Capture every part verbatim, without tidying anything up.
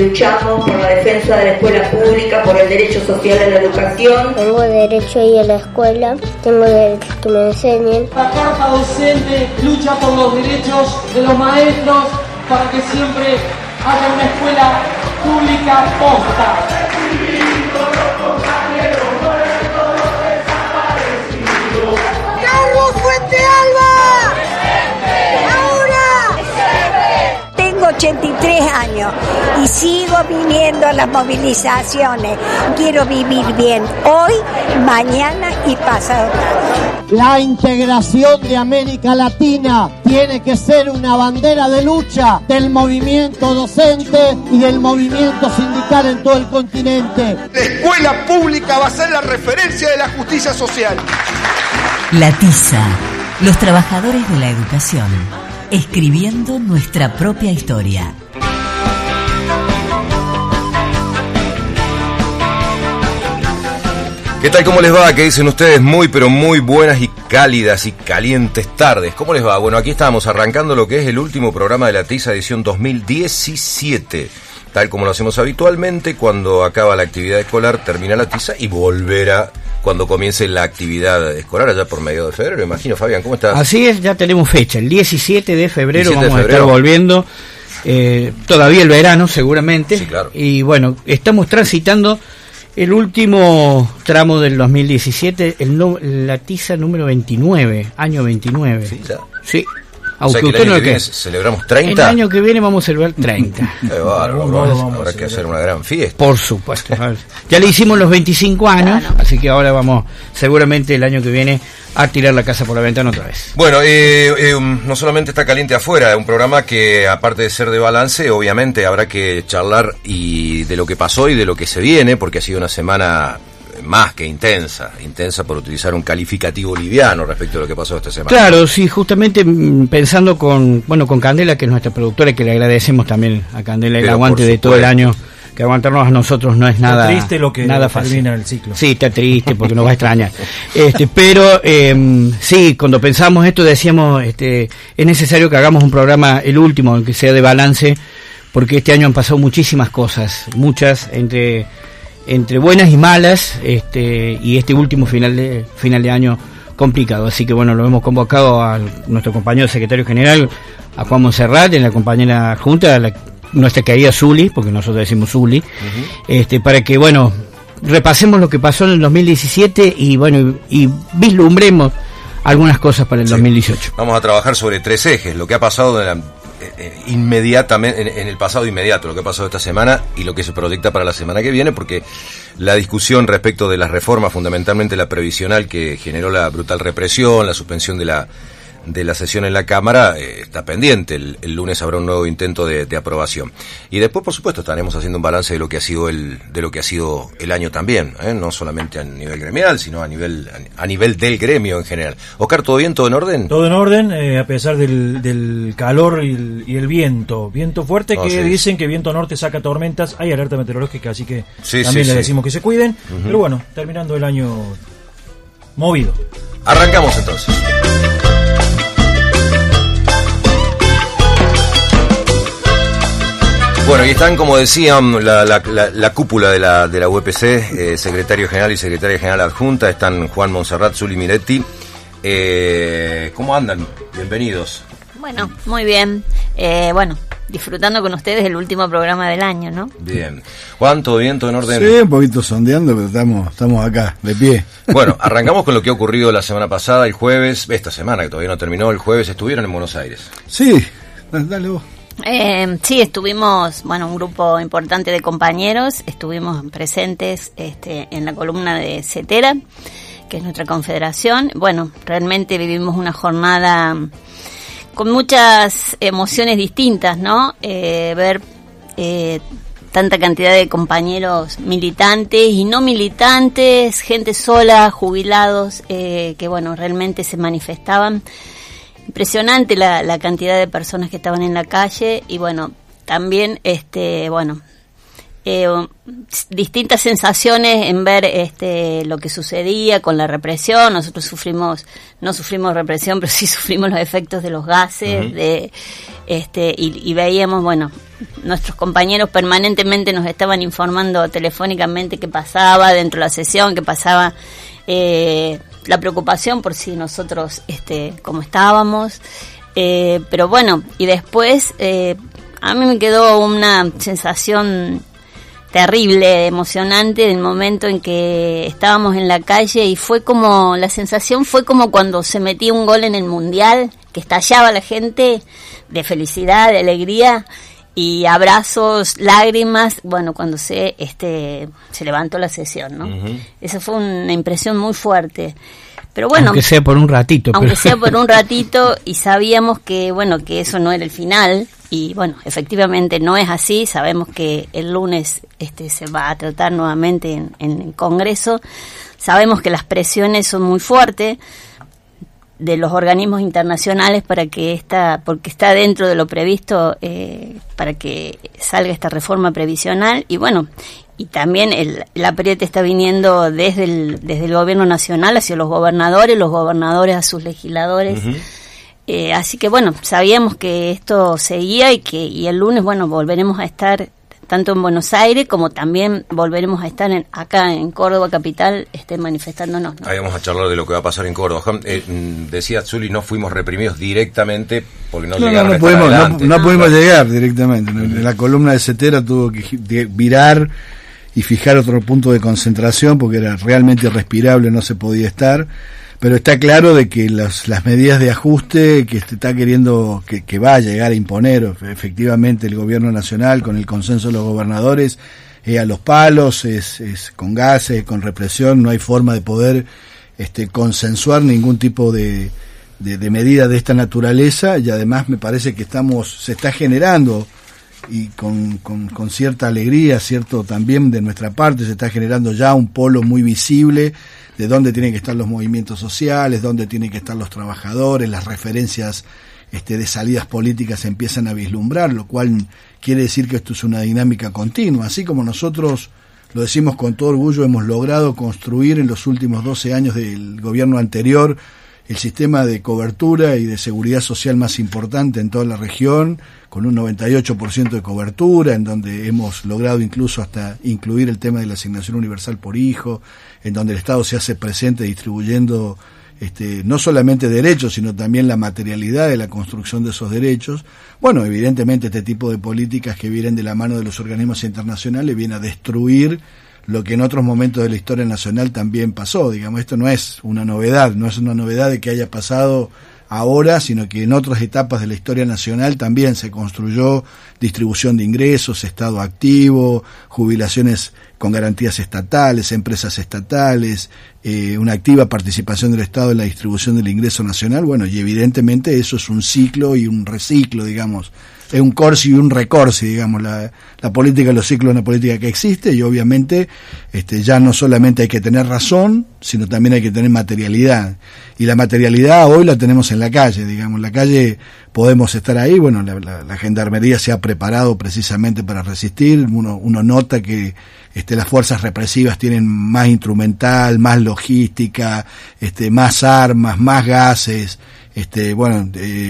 Luchamos por la defensa de la escuela pública, por el derecho social a la educación. Tengo derecho a ir a la escuela, tengo derecho a que me enseñen. La Carta Docente lucha por los derechos de los maestros para que siempre haya una escuela pública posta. ¡Carlos Fuente Alba! ¡Ahora! Tengo ochenta y tres años y sigo viniendo a las movilizaciones. Quiero vivir bien hoy, mañana y pasado. La integración de América Latina tiene que ser una bandera de lucha del movimiento docente y del movimiento sindical en todo el continente. La escuela pública va a ser la referencia de la justicia social. La Tiza, los trabajadores de la educación, escribiendo nuestra propia historia. ¿Qué tal? ¿Cómo les va? ¿Qué dicen ustedes? Muy, pero muy buenas y cálidas y calientes tardes. ¿Cómo les va? Bueno, aquí estamos arrancando lo que es el último programa de La Tiza edición dos mil diecisiete. Tal como lo hacemos habitualmente, cuando acaba la actividad escolar, termina La Tiza y volverá cuando comience la actividad escolar allá por medio de febrero. Imagino, Fabián, ¿cómo estás? Así es, ya tenemos fecha. El diecisiete de febrero diecisiete de vamos febrero. a estar volviendo. Eh, todavía el verano, seguramente. Sí, claro. Y bueno, estamos transitando el último tramo del dos mil diecisiete, el no, la Tiza número veintinueve, año veintinueve. Sí, ya. Sí. O sea, que el año que viene celebramos treinta. El año que viene vamos a celebrar treinta. Qué bárbaro, No, habrá, vamos habrá a que hacer una gran fiesta. Por supuesto. Ya le hicimos los veinticinco años, Claro. así que ahora vamos seguramente el año que viene a tirar la casa por la ventana otra vez. Bueno, eh, eh, no solamente está caliente afuera, es un programa que aparte de ser de balance, obviamente habrá que charlar y de lo que pasó y de lo que se viene, porque ha sido una semana más que intensa, intensa por utilizar un calificativo liviano respecto a lo que pasó esta semana. Claro, sí, justamente mm, pensando con, bueno, con Candela, que es nuestra productora, y que le agradecemos también a Candela el Pero aguante por de todo el supuesto. año, que aguantarnos a nosotros no es nada, Está triste lo que nada fácil. termina el ciclo. Sí, está triste porque nos va a extrañar. Este, pero eh, sí, cuando pensamos esto decíamos, este, es necesario que hagamos un programa, el último, aunque sea de balance, porque este año han pasado muchísimas cosas, muchas entre entre buenas y malas, este, y este último final de final de año complicado. Así que bueno, lo hemos convocado a nuestro compañero secretario general, a Juan Monserrat, en la compañera junta, a la, nuestra querida Zuli, porque nosotros decimos Zuli, uh-huh. este, para que bueno, repasemos lo que pasó en el dos mil diecisiete y bueno, y, y vislumbremos algunas cosas para el sí. dos mil dieciocho. Vamos a trabajar sobre tres ejes, lo que ha pasado en la Eh, inmediatamente en, en el pasado inmediato, lo que ha pasado esta semana y lo que se proyecta para la semana que viene, porque la discusión respecto de las reformas, fundamentalmente la previsional que generó la brutal represión, la suspensión de la de la sesión en la Cámara, eh, está pendiente. El, el lunes habrá un nuevo intento de, de aprobación. Y después, por supuesto, estaremos haciendo un balance de lo que ha sido el de lo que ha sido el año también, ¿eh? No solamente a nivel gremial, sino a nivel a nivel del gremio en general. Oscar, ¿todo bien? ¿Todo en orden? Todo en orden, eh, a pesar del, del calor y el, y el viento. Viento fuerte no, que sí. dicen que viento norte saca tormentas. Hay alerta meteorológica, así que sí, también sí, les sí. decimos que se cuiden. Uh-huh. Pero bueno, terminando el año movido. Arrancamos entonces. Bueno, y están, como decían, la, la, la, la cúpula de la, de la U P C, eh, secretario general y secretaria general adjunta, están Juan Monserrat, Zuli Miretti. Eh, ¿Cómo andan? Bienvenidos. Bueno, muy bien. Eh, bueno, disfrutando con ustedes el último programa del año, ¿no? Bien. Juan, ¿todo bien? ¿Todo en orden? Sí, un poquito sondeando, pero estamos, estamos acá, de pie. Bueno, arrancamos con lo que ha ocurrido la semana pasada, el jueves, esta semana que todavía no terminó, el jueves estuvieron en Buenos Aires. Sí, dale vos. Eh, sí, estuvimos, bueno, un grupo importante de compañeros, estuvimos presentes este, en la columna de CETERA, que es nuestra confederación. Bueno, realmente vivimos una jornada con muchas emociones distintas, ¿no? Eh, ver eh, tanta cantidad de compañeros militantes y no militantes, gente sola, jubilados, eh, que bueno, realmente se manifestaban. Impresionante la, la cantidad de personas que estaban en la calle y bueno, también este, bueno, eh, distintas sensaciones en ver este lo que sucedía con la represión. Nosotros sufrimos, no sufrimos represión, pero sí sufrimos los efectos de los gases, uh-huh. de este y, y veíamos, bueno, nuestros compañeros permanentemente nos estaban informando telefónicamente qué pasaba dentro de la sesión, qué pasaba, eh, la preocupación por si nosotros, este, cómo estábamos, eh, pero bueno, y después eh, a mí me quedó una sensación terrible, emocionante, del momento en que estábamos en la calle, y fue como, la sensación fue como cuando se metía un gol en el Mundial, que estallaba la gente de felicidad, de alegría, y abrazos, lágrimas, bueno, cuando se este se levantó la sesión, ¿no? Uh-huh. Esa fue una impresión muy fuerte. Pero bueno, aunque sea por un ratito. Aunque pero... sea por un ratito, y sabíamos que, bueno, que eso no era el final, y bueno, efectivamente no es así. Sabemos que el lunes este se va a tratar nuevamente en, en el Congreso. Sabemos que las presiones son muy fuertes de los organismos internacionales para que esta, porque está dentro de lo previsto, eh, para que salga esta reforma previsional, y bueno, y también el, el apriete está viniendo desde el, desde el gobierno nacional hacia los gobernadores, los gobernadores a sus legisladores. Uh-huh. Eh, así que bueno, sabíamos que esto seguía, y que y el lunes, bueno, volveremos a estar tanto en Buenos Aires como también volveremos a estar en, acá en Córdoba capital, este, manifestándonos, ¿no? Ahí vamos a charlar de lo que va a pasar en Córdoba. Eh, decía Zuli, no fuimos reprimidos directamente porque no, no llegaron no, no a pudimos, estar no, no pudimos llegar directamente. La columna de Cetera tuvo que virar y fijar otro punto de concentración porque era realmente irrespirable, no se podía estar. Pero está claro de que las, las medidas de ajuste que se está queriendo, que, que va a llegar a imponer efectivamente el gobierno nacional con el consenso de los gobernadores, eh, a los palos, es, es con gases, con represión, no hay forma de poder este, consensuar ningún tipo de, de, de medida de esta naturaleza, y además me parece que estamos, se está generando, y con, con, con cierta alegría, cierto también de nuestra parte, se está generando ya un polo muy visible de dónde tienen que estar los movimientos sociales, dónde tienen que estar los trabajadores, las referencias este, de salidas políticas se empiezan a vislumbrar, lo cual quiere decir que esto es una dinámica continua. Así como nosotros, lo decimos con todo orgullo, hemos logrado construir en los últimos doce años del gobierno anterior el sistema de cobertura y de seguridad social más importante en toda la región, con un noventa y ocho por ciento de cobertura, en donde hemos logrado incluso hasta incluir el tema de la asignación universal por hijo, en donde el Estado se hace presente distribuyendo este, no solamente derechos, sino también la materialidad de la construcción de esos derechos. Bueno, evidentemente este tipo de políticas que vienen de la mano de los organismos internacionales vienen a destruir lo que en otros momentos de la historia nacional también pasó. Digamos, esto no es una novedad, no es una novedad de que haya pasado ahora, sino que en otras etapas de la historia nacional también se construyó distribución de ingresos, Estado activo, jubilaciones con garantías estatales, empresas estatales, eh, una activa participación del Estado en la distribución del ingreso nacional. Bueno, y evidentemente eso es un ciclo y un reciclo, digamos, es un corsi y un recorsi, digamos, la, la política de los ciclos es una política que existe, y obviamente este, ya no solamente hay que tener razón, sino también hay que tener materialidad, y la materialidad hoy la tenemos en la calle, digamos, en la calle podemos estar ahí. Bueno, la, la, la gendarmería se ha preparado precisamente para resistir, uno, uno nota que este, las fuerzas represivas tienen más instrumental, más logística, este, más armas, más gases. Este, bueno,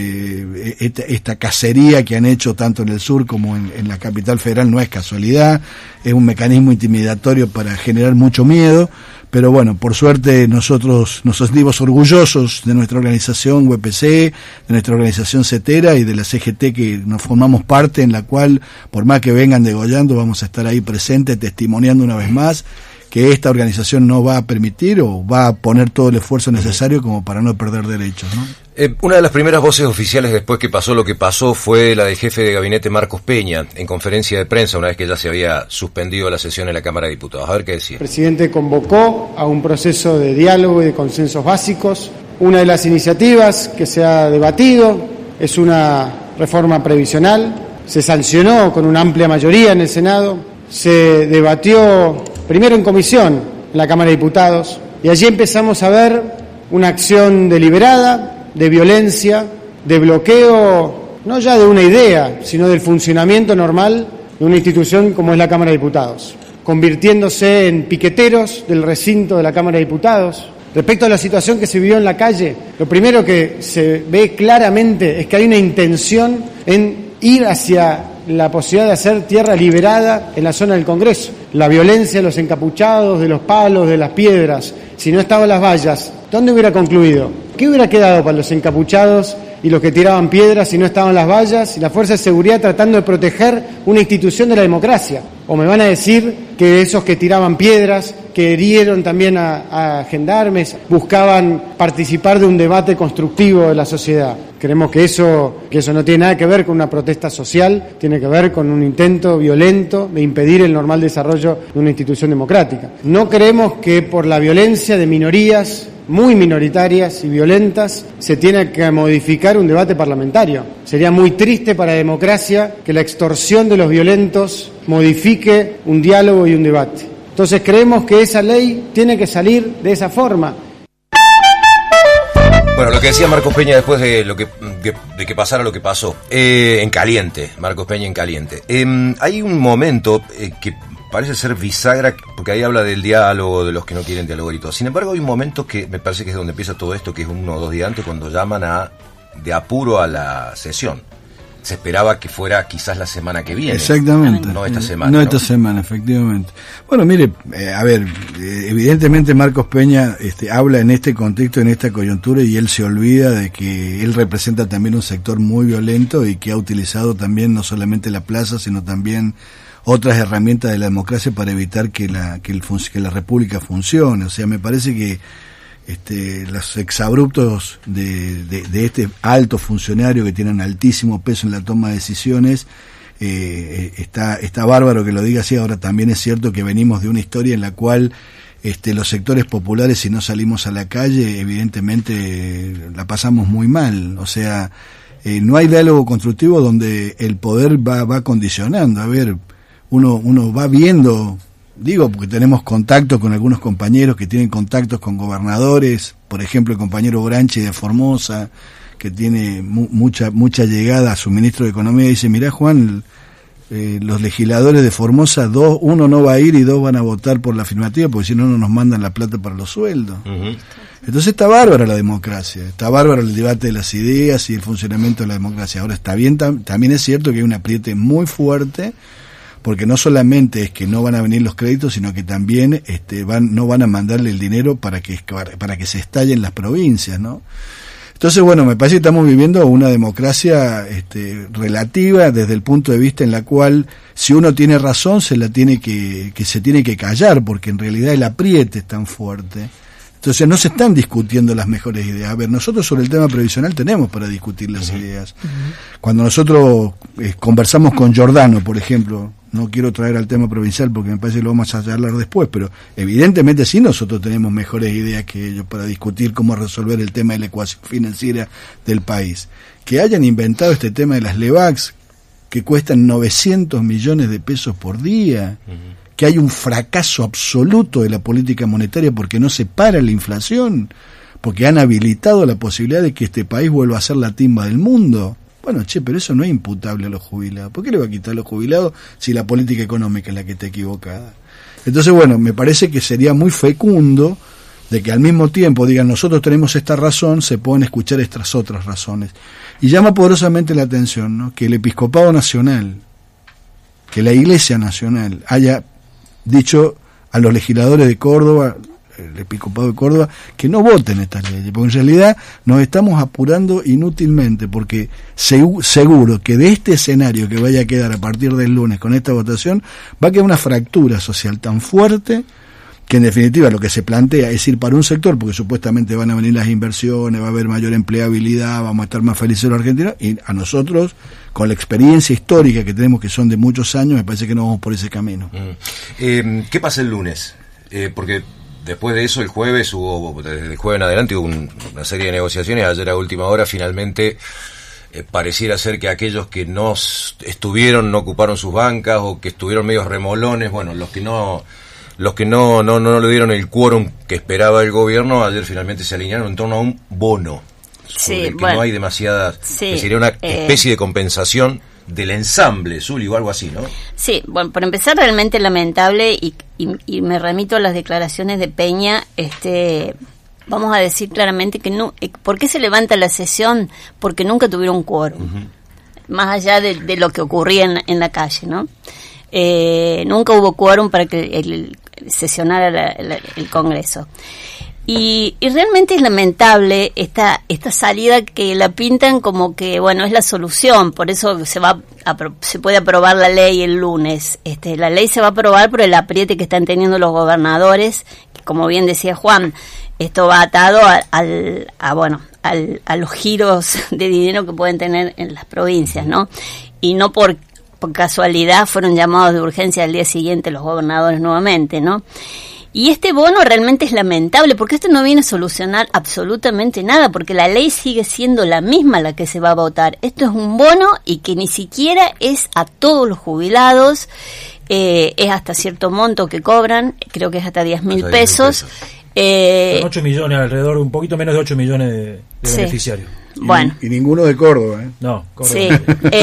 eh, esta, esta cacería que han hecho tanto en el sur como en, en la capital federal no es casualidad, es un mecanismo intimidatorio para generar mucho miedo, pero bueno, por suerte nosotros nos sentimos orgullosos de nuestra organización U P C, de nuestra organización Cetera y de la C G T que nos formamos parte, en la cual, por más que vengan degollando, vamos a estar ahí presentes, testimoniando una vez más que esta organización no va a permitir o va a poner todo el esfuerzo necesario como para no perder derechos, ¿no? Eh, una de las primeras voces oficiales después que pasó lo que pasó fue la del jefe de gabinete Marcos Peña, en conferencia de prensa, una vez que ya se había suspendido la sesión en la Cámara de Diputados. A ver qué decía. El presidente convocó a un proceso de diálogo y de consensos básicos. Una de las iniciativas que se ha debatido es una reforma previsional. Se sancionó con una amplia mayoría en el Senado. Se debatió primero en comisión en la Cámara de Diputados, y allí empezamos a ver una acción deliberada de violencia, de bloqueo, no ya de una idea, sino del funcionamiento normal de una institución como es la Cámara de Diputados, convirtiéndose en piqueteros del recinto de la Cámara de Diputados. Respecto a la situación que se vivió en la calle, lo primero que se ve claramente es que hay una intención en ir hacia la posibilidad de hacer tierra liberada en la zona del Congreso. La violencia de los encapuchados, de los palos, de las piedras. Si no estaban las vallas, ¿dónde hubiera concluido? ¿Qué hubiera quedado para los encapuchados y los que tiraban piedras si no estaban las vallas y la fuerza de seguridad tratando de proteger una institución de la democracia? ¿O me van a decir que esos que tiraban piedras, que herieron también a, a gendarmes, buscaban participar de un debate constructivo de la sociedad? Creemos que eso, que eso no tiene nada que ver con una protesta social, tiene que ver con un intento violento de impedir el normal desarrollo de una institución democrática. No creemos que por la violencia de minorías muy minoritarias y violentas se tiene que modificar un debate parlamentario. Sería muy triste para la democracia que la extorsión de los violentos modifique un diálogo y un debate. Entonces creemos que esa ley tiene que salir de esa forma. Bueno, lo que decía Marcos Peña después de lo que de, de que pasara lo que pasó, eh, en caliente, Marcos Peña en caliente. Eh, hay un momento eh, que parece ser bisagra, porque ahí habla del diálogo, de los que no quieren dialogar y todo. Sin embargo, hay un momento que me parece que es donde empieza todo esto, que es uno o dos días antes, cuando llaman a de apuro a la sesión. Se esperaba que fuera quizás la semana que viene. Exactamente. No esta semana. No, ¿no? esta semana, efectivamente. Bueno, mire, eh, a ver, eh, evidentemente Marcos Peña este, habla en este contexto, en esta coyuntura, y él se olvida de que él representa también un sector muy violento y que ha utilizado también no solamente la plaza, sino también otras herramientas de la democracia para evitar que la, que, el, que la república funcione. O sea, me parece que Este, los exabruptos de, de, de este alto funcionario que tiene un altísimo peso en la toma de decisiones, eh, está, está bárbaro que lo diga así. Ahora también es cierto que venimos de una historia en la cual este, los sectores populares, si no salimos a la calle, evidentemente eh, la pasamos muy mal. O sea, eh, no hay diálogo constructivo donde el poder va, va condicionando. A ver, uno, uno va viendo... Digo, porque tenemos contacto con algunos compañeros que tienen contactos con gobernadores, por ejemplo el compañero Branchi de Formosa, que tiene mu mucha mucha llegada a su ministro de Economía, dice, mirá Juan, eh, los legisladores de Formosa, dos, uno no va a ir y dos van a votar por la afirmativa, porque si no, no nos mandan la plata para los sueldos. Uh-huh. Entonces está bárbara la democracia, está bárbaro el debate de las ideas y el funcionamiento de la democracia. Ahora está bien, tam también es cierto que hay un apriete muy fuerte, porque no solamente es que no van a venir los créditos, sino que también este, van, no van a mandarle el dinero para que, para que se estallen las provincias, ¿no? Entonces, bueno, me parece que estamos viviendo una democracia este, relativa desde el punto de vista en la cual, si uno tiene razón, se la tiene que, que se tiene que callar, porque en realidad el apriete es tan fuerte. Entonces no se están discutiendo las mejores ideas. A ver, nosotros sobre el tema previsional tenemos para discutir las uh-huh. ideas. Uh-huh. Cuando nosotros eh, conversamos con Giordano, por ejemplo, no quiero traer al tema provincial porque me parece que lo vamos a hablar después, pero evidentemente sí nosotros tenemos mejores ideas que ellos para discutir cómo resolver el tema de la ecuación financiera del país. Que hayan inventado este tema de las LEVAX, que cuestan novecientos millones de pesos por día, uh-huh. que hay un fracaso absoluto de la política monetaria porque no se para la inflación, porque han habilitado la posibilidad de que este país vuelva a ser la timba del mundo. Bueno, che, pero eso no es imputable a los jubilados. ¿Por qué le va a quitar a los jubilados si la política económica es la que está equivocada? Entonces, bueno, me parece que sería muy fecundo de que al mismo tiempo digan nosotros tenemos esta razón, se pueden escuchar estas otras razones. Y llama poderosamente la atención, ¿no?, que el Episcopado Nacional, que la Iglesia Nacional haya dicho a los legisladores de Córdoba, el Episcopado de Córdoba, que no voten estas leyes, porque en realidad nos estamos apurando inútilmente, porque seg- seguro que de este escenario que vaya a quedar a partir del lunes con esta votación, va a quedar una fractura social tan fuerte que en definitiva lo que se plantea es ir para un sector, porque supuestamente van a venir las inversiones, va a haber mayor empleabilidad, vamos a estar más felices los argentinos, y a nosotros, con la experiencia histórica que tenemos, que son de muchos años, me parece que no vamos por ese camino. Mm. Eh, ¿Qué pasa el lunes? Eh, porque después de eso, el jueves hubo, desde el jueves en adelante hubo un, una serie de negociaciones. Ayer a última hora finalmente eh, pareciera ser que aquellos que no estuvieron, no ocuparon sus bancas, o que estuvieron medios remolones, bueno, los que no los que no no no le dieron el quórum que esperaba el gobierno, ayer finalmente se alinearon en torno a un bono, sobre sí, el que bueno, no hay demasiadas, sí, que sería una eh, especie de compensación del ensamble, Zuli, o algo así, ¿no? Sí, bueno, por empezar, realmente lamentable, y, y, y me remito a las declaraciones de Peña. Este, vamos a decir claramente que no, ¿por qué se levanta la sesión? Porque nunca tuvieron quórum. Uh-huh. más allá de, de lo que ocurría en, en la calle, ¿no? Eh, nunca hubo quórum para que el, el, sesionara la, la, el Congreso. Y, y realmente es lamentable esta esta salida que la pintan como que, bueno, es la solución, por eso se va a, se puede aprobar la ley el lunes. Este, la ley se va a aprobar por el apriete que están teniendo los gobernadores, que, como bien decía Juan, esto va atado a, al, a, bueno, al, a los giros de dinero que pueden tener en las provincias, ¿no? Y no por, por casualidad fueron llamados de urgencia al día siguiente los gobernadores nuevamente, ¿no? Y este bono realmente es lamentable, porque esto no viene a solucionar absolutamente nada, porque la ley sigue siendo la misma la que se va a votar. Esto es un bono y que ni siquiera es a todos los jubilados, eh, es hasta cierto monto que cobran, creo que es hasta diez mil pesos. Eh, Son ocho millones, alrededor, un poquito menos de ocho millones de, de sí. beneficiarios. Bueno. Y, y ninguno de Córdoba, ¿eh? No, Córdoba. Sí,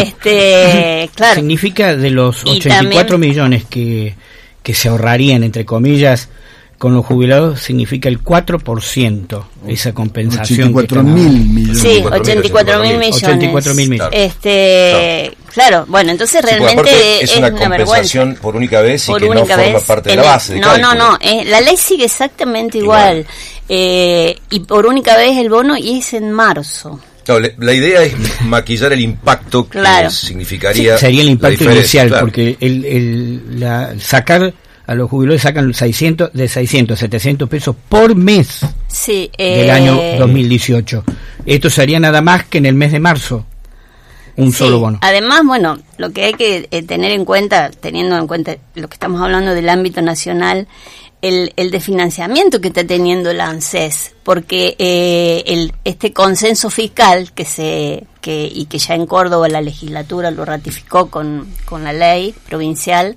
este, claro. Significa de los ochenta y cuatro también, millones que, que se ahorrarían, entre comillas, con los jubilados, significa el cuatro por ciento esa compensación. ochenta y cuatro mil millones. Sí, ochenta y cuatro mil millones. ochenta y cuatro mil millones. Este, claro. claro, bueno, entonces realmente sí, es, es una, una compensación vergüenza. Por única vez y por que no forma vez, parte de la base de No, cálculo. no, no, eh, la ley sigue exactamente igual. igual. Eh, y por única vez el bono, y es en marzo. No, le, la idea es maquillar el impacto claro. que significaría. Sí, sería el impacto inicial, claro. porque el, el, la, sacar a los jubilados sacan seiscientos, de seiscientos, setecientos pesos por mes sí, eh, del año dos mil dieciocho. Esto sería nada más que en el mes de marzo, un sí, solo bono. Además, bueno, lo que hay que eh, tener en cuenta, teniendo en cuenta lo que estamos hablando del ámbito nacional, el, el de financiamiento que está teniendo el ANSES, porque eh, el, este consenso fiscal que se que y que ya en Córdoba la legislatura lo ratificó con, con la ley provincial,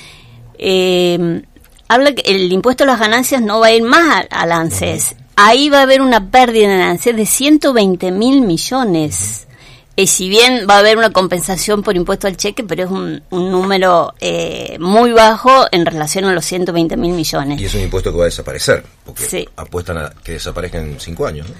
eh, habla que el impuesto a las ganancias no va a ir más al ANSES. Ahí va a haber una pérdida en el ANSES de ciento veinte mil millones. Y si bien va a haber una compensación por impuesto al cheque, pero es un, un número eh, muy bajo en relación a los ciento veinte mil millones. Y es un impuesto que va a desaparecer, porque sí. apuestan a que desaparezca en cinco años, ¿no?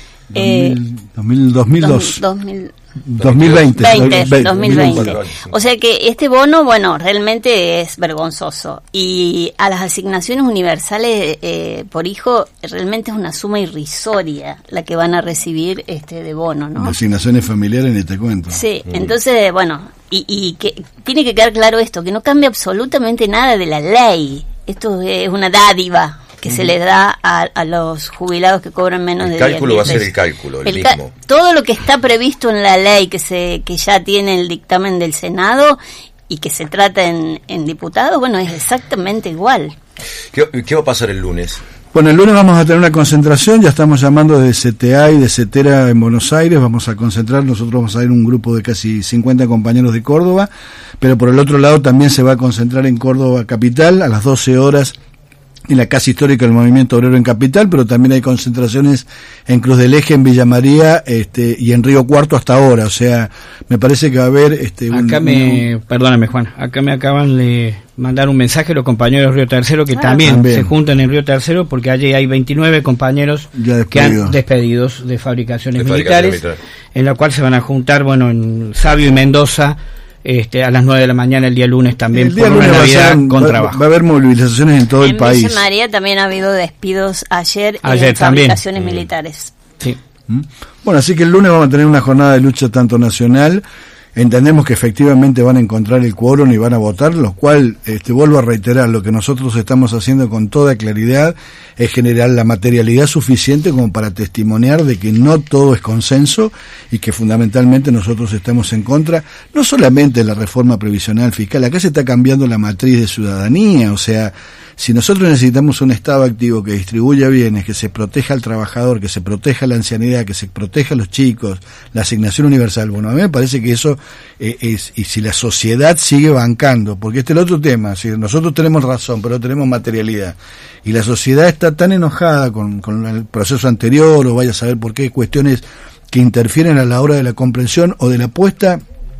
Eh, dos mil, dos mil dos. dos mil, dos mil veinte. veinte, dos mil veinte. O sea que este bono, bueno, realmente es vergonzoso. Y a las asignaciones universales eh, por hijo, realmente es una suma irrisoria la que van a recibir este de bono, ¿no? Asignaciones familiares ni te cuento. Sí, mm. entonces, bueno, y, y que tiene que quedar claro esto, que no cambia absolutamente nada de la ley. Esto es una dádiva que se les da a, a los jubilados que cobran menos el de diez mil pesos. El cálculo va a ser el cálculo, el, el mismo. Ca- todo lo que está previsto en la ley, que se que ya tiene el dictamen del Senado y que se trata en, en diputados, bueno, es exactamente igual. ¿Qué, qué va a pasar el lunes? Bueno, el lunes vamos a tener una concentración, ya estamos llamando de C T A y de CETERA en Buenos Aires, vamos a concentrar, nosotros vamos a ir un grupo de casi cincuenta compañeros de Córdoba, pero por el otro lado también se va a concentrar en Córdoba Capital a las doce horas, en la casa histórica del movimiento obrero en Capital, pero también hay concentraciones en Cruz del Eje, en Villa María, este, y en Río Cuarto hasta ahora, o sea, me parece que va a haber este un, acá me, un, perdóname Juan, acá me acaban de mandar un mensaje los compañeros de Río Tercero que ah, también, también se juntan en Río Tercero, porque allí hay veintinueve compañeros que han despedidos de fabricaciones de militares, militar. En la cual se van a juntar, bueno, en Sabio y Mendoza, Este, a las nueve de la mañana el día lunes también, día por una Navidad un, con va, trabajo. Va a haber movilizaciones en todo en el país. En Villa María también ha habido despidos ayer, ayer en también. fabricaciones Mm. militares. Sí. ¿Mm? Bueno, así que el lunes vamos a tener una jornada de lucha tanto nacional. Entendemos que efectivamente van a encontrar el quórum y van a votar, lo cual, este, vuelvo a reiterar, lo que nosotros estamos haciendo con toda claridad es generar la materialidad suficiente como para testimoniar de que no todo es consenso y que fundamentalmente nosotros estamos en contra, no solamente de la reforma previsional fiscal, acá se está cambiando la matriz de ciudadanía, o sea, si nosotros necesitamos un Estado activo que distribuya bienes, que se proteja al trabajador, que se proteja la ancianidad, que se proteja a los chicos, la asignación universal, bueno, a mí me parece que eso eh, es, y si la sociedad sigue bancando, porque este es el otro tema, si nosotros tenemos razón, pero tenemos materialidad, y la sociedad está tan enojada con, con el proceso anterior, o vaya a saber por qué, cuestiones que interfieren a la hora de la comprensión o de la puesta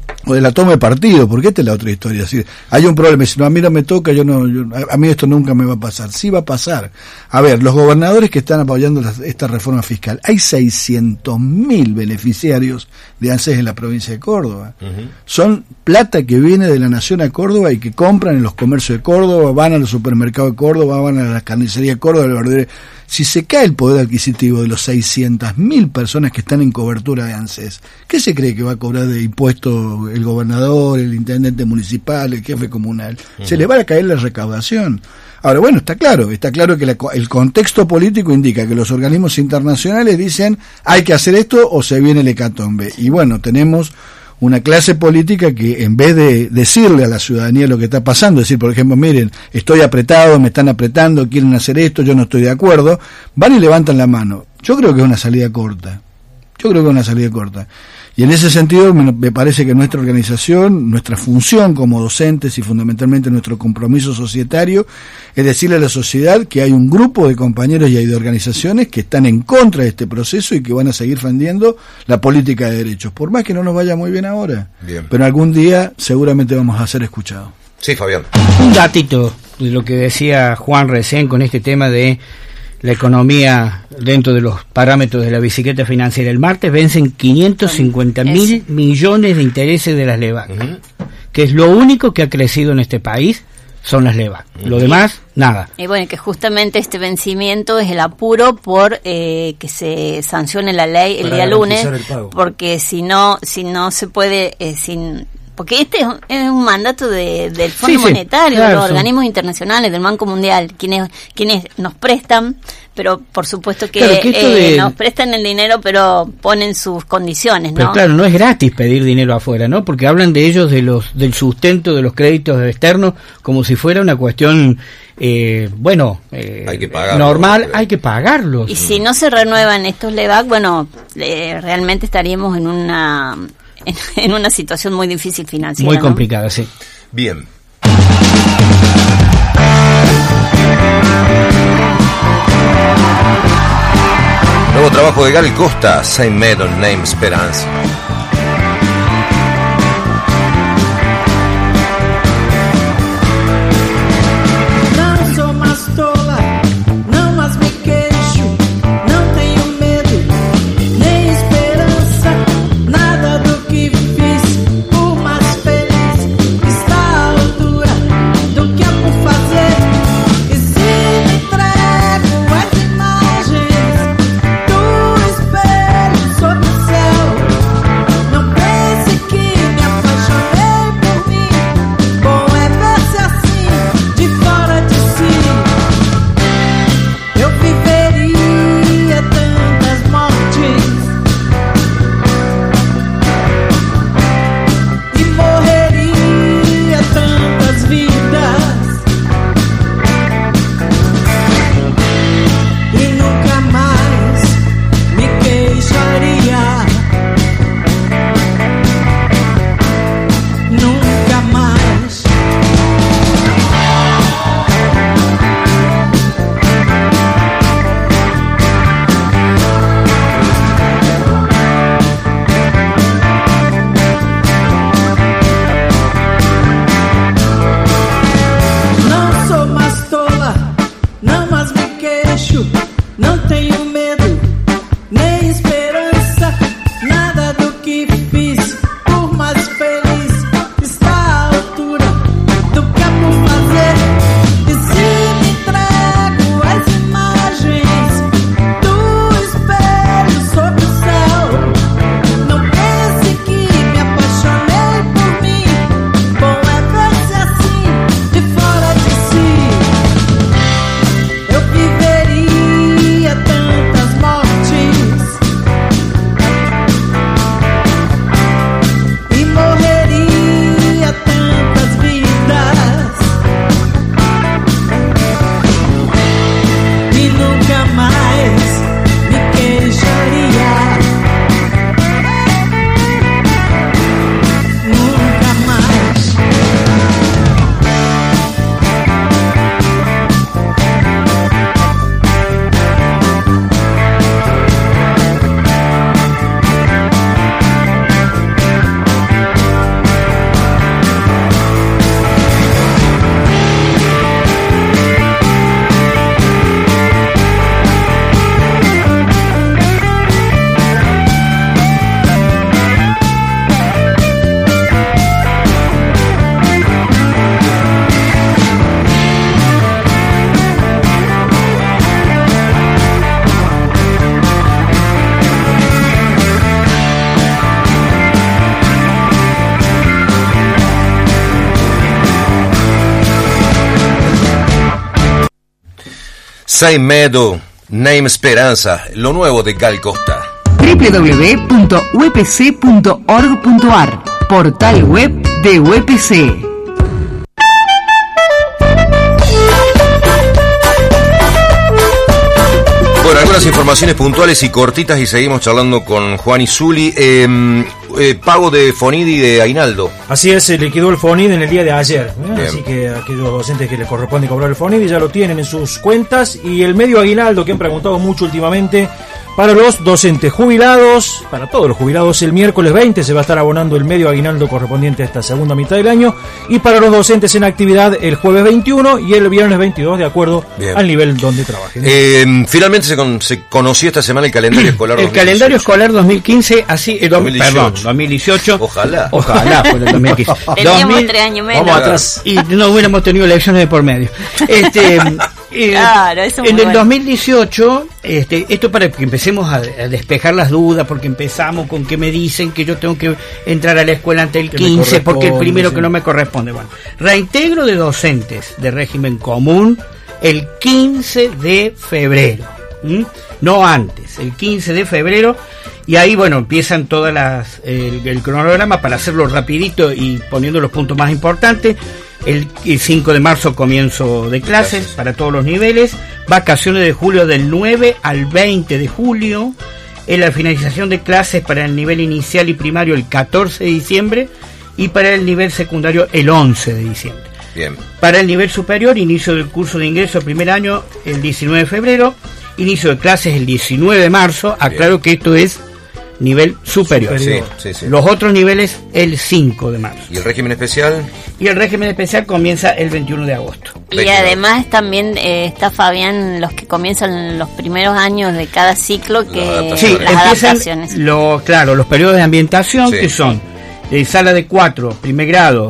o de la toma de partido, porque esta es la otra historia. Es decir, hay un problema, si no, a mí no me toca, yo no, yo, a mí esto nunca me va a pasar. Sí va a pasar. A ver, los gobernadores que están apoyando la, esta reforma fiscal, hay seiscientos mil beneficiarios de ANSES en la provincia de Córdoba. Uh-huh. Son plata que viene de la nación a Córdoba y que compran en los comercios de Córdoba, van a los supermercados de Córdoba, van a la carnicería de Córdoba, a la verdulería. Si se cae el poder adquisitivo de los seiscientas mil personas que están en cobertura de ANSES, ¿qué se cree que va a cobrar de impuestos el gobernador, el intendente municipal, el jefe comunal? Uh-huh. Se le va a caer la recaudación. Ahora, bueno, está claro, está claro que la, el contexto político indica que los organismos internacionales dicen hay que hacer esto o se viene el hecatombe. Y bueno, tenemos una clase política que en vez de decirle a la ciudadanía lo que está pasando, decir, por ejemplo, miren, estoy apretado, me están apretando, quieren hacer esto, yo no estoy de acuerdo, van y levantan la mano. Yo creo que es una salida corta. Yo creo que es una salida corta. Y en ese sentido me, me parece que nuestra organización, nuestra función como docentes y fundamentalmente nuestro compromiso societario es decirle a la sociedad que hay un grupo de compañeros y hay de organizaciones que están en contra de este proceso y que van a seguir defendiendo la política de derechos, por más que no nos vaya muy bien ahora. Bien. Pero algún día seguramente vamos a ser escuchados. Sí, Fabián. Un datito de lo que decía Juan recién con este tema de la economía dentro de los parámetros de la bicicleta financiera. El martes vencen quinientos cincuenta mil millones de intereses de las LEVAC, uh-huh. que es lo único que ha crecido en este país, son las LEVAC. Uh-huh. Lo demás, nada. Y bueno, que justamente este vencimiento es el apuro por eh, que se sancione la ley el Para día lunes, el porque si no, si no se puede, eh, sin... Porque este es un, es un mandato de, del Fondo sí, Monetario, sí, claro, de los organismos internacionales, del Banco Mundial, quienes quienes nos prestan, pero por supuesto que, claro, que eh, de... nos prestan el dinero, pero ponen sus condiciones, ¿no? Pero claro, no es gratis pedir dinero afuera, ¿no? Porque hablan de ellos, de los del sustento de los créditos externos, como si fuera una cuestión, eh, bueno, eh, hay que pagarlo, normal, creo. Hay que pagarlos. Y si no se renuevan estos LEVAC, bueno, eh, realmente estaríamos en una... en una situación muy difícil financiera. Muy complicada, ¿no? Sí. Bien. Nuevo trabajo de Gal Costa, Saint Medon Name Esperanza. Say Meadow, Name Esperanza, lo nuevo de Gal Costa. doble u doble u doble u punto u e p c punto org punto a r, portal web de U E P C. Bueno, algunas informaciones puntuales y cortitas y seguimos charlando con Juan y Zuli. Eh, eh, pago de Fonid y de Aguinaldo. Así es, se liquidó el Fonid en el día de ayer, ¿eh? Así que a aquellos docentes que les corresponde cobrar el Fonid ya lo tienen en sus cuentas. Y el medio Aguinaldo, que han preguntado mucho últimamente, para los docentes jubilados, para todos los jubilados, el miércoles veinte se va a estar abonando el medio aguinaldo correspondiente a esta segunda mitad del año, y para los docentes en actividad el jueves veintiuno y el viernes veintidós, de acuerdo Bien. al nivel donde trabajen. Eh, finalmente se, con, se conoció esta semana el calendario escolar el dos mil dieciocho. Calendario escolar dos mil quince, así, eh, dos mil dieciocho. Perdón, dos mil dieciocho. Ojalá. Ojalá fuera el dos mil quince. Teníamos tres años menos. Vamos atrás. Y no hubiéramos tenido elecciones de por medio. Este... Eh, claro, eso en el bueno. dos mil dieciocho, este, esto para que empecemos a, a despejar las dudas, porque empezamos con que me dicen que yo tengo que entrar a la escuela ante el quince, porque el primero sí. que no me corresponde. Bueno, reintegro de docentes de régimen común el quince de febrero, ¿m? no antes, el quince de febrero, y ahí bueno empiezan todas las el, el cronograma para hacerlo rapidito y poniendo los puntos más importantes. El, el cinco de marzo comienzo de clases Gracias. para todos los niveles, vacaciones de julio del nueve al veinte de julio, en la finalización de clases para el nivel inicial y primario el catorce de diciembre y para el nivel secundario el once de diciembre. Bien. Para el nivel superior, inicio del curso de ingreso primer año el diecinueve de febrero, inicio de clases el diecinueve de marzo, aclaro Bien. que esto es nivel superior. superior. Sí, sí, sí. Los otros niveles el cinco de marzo. ¿Y el régimen especial? Y el régimen especial comienza el veintiuno de agosto. Y además también eh, está Fabián, los que comienzan los primeros años de cada ciclo, que sí, las empiezan adaptaciones. Lo, claro, los periodos de ambientación, sí. que son de sala de cuatro, primer grado,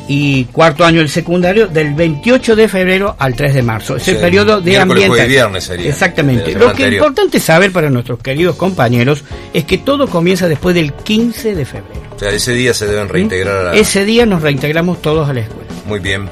y cuarto año del secundario, del veintiocho de febrero al tres de marzo. Es sí, el periodo de ambientación. Viernes sería. Exactamente. Lo que es importante saber para nuestros queridos compañeros es que todo comienza después del quince de febrero. O sea, ese día se deben reintegrar a la... Ese día nos reintegramos todos a la escuela. Muy bien.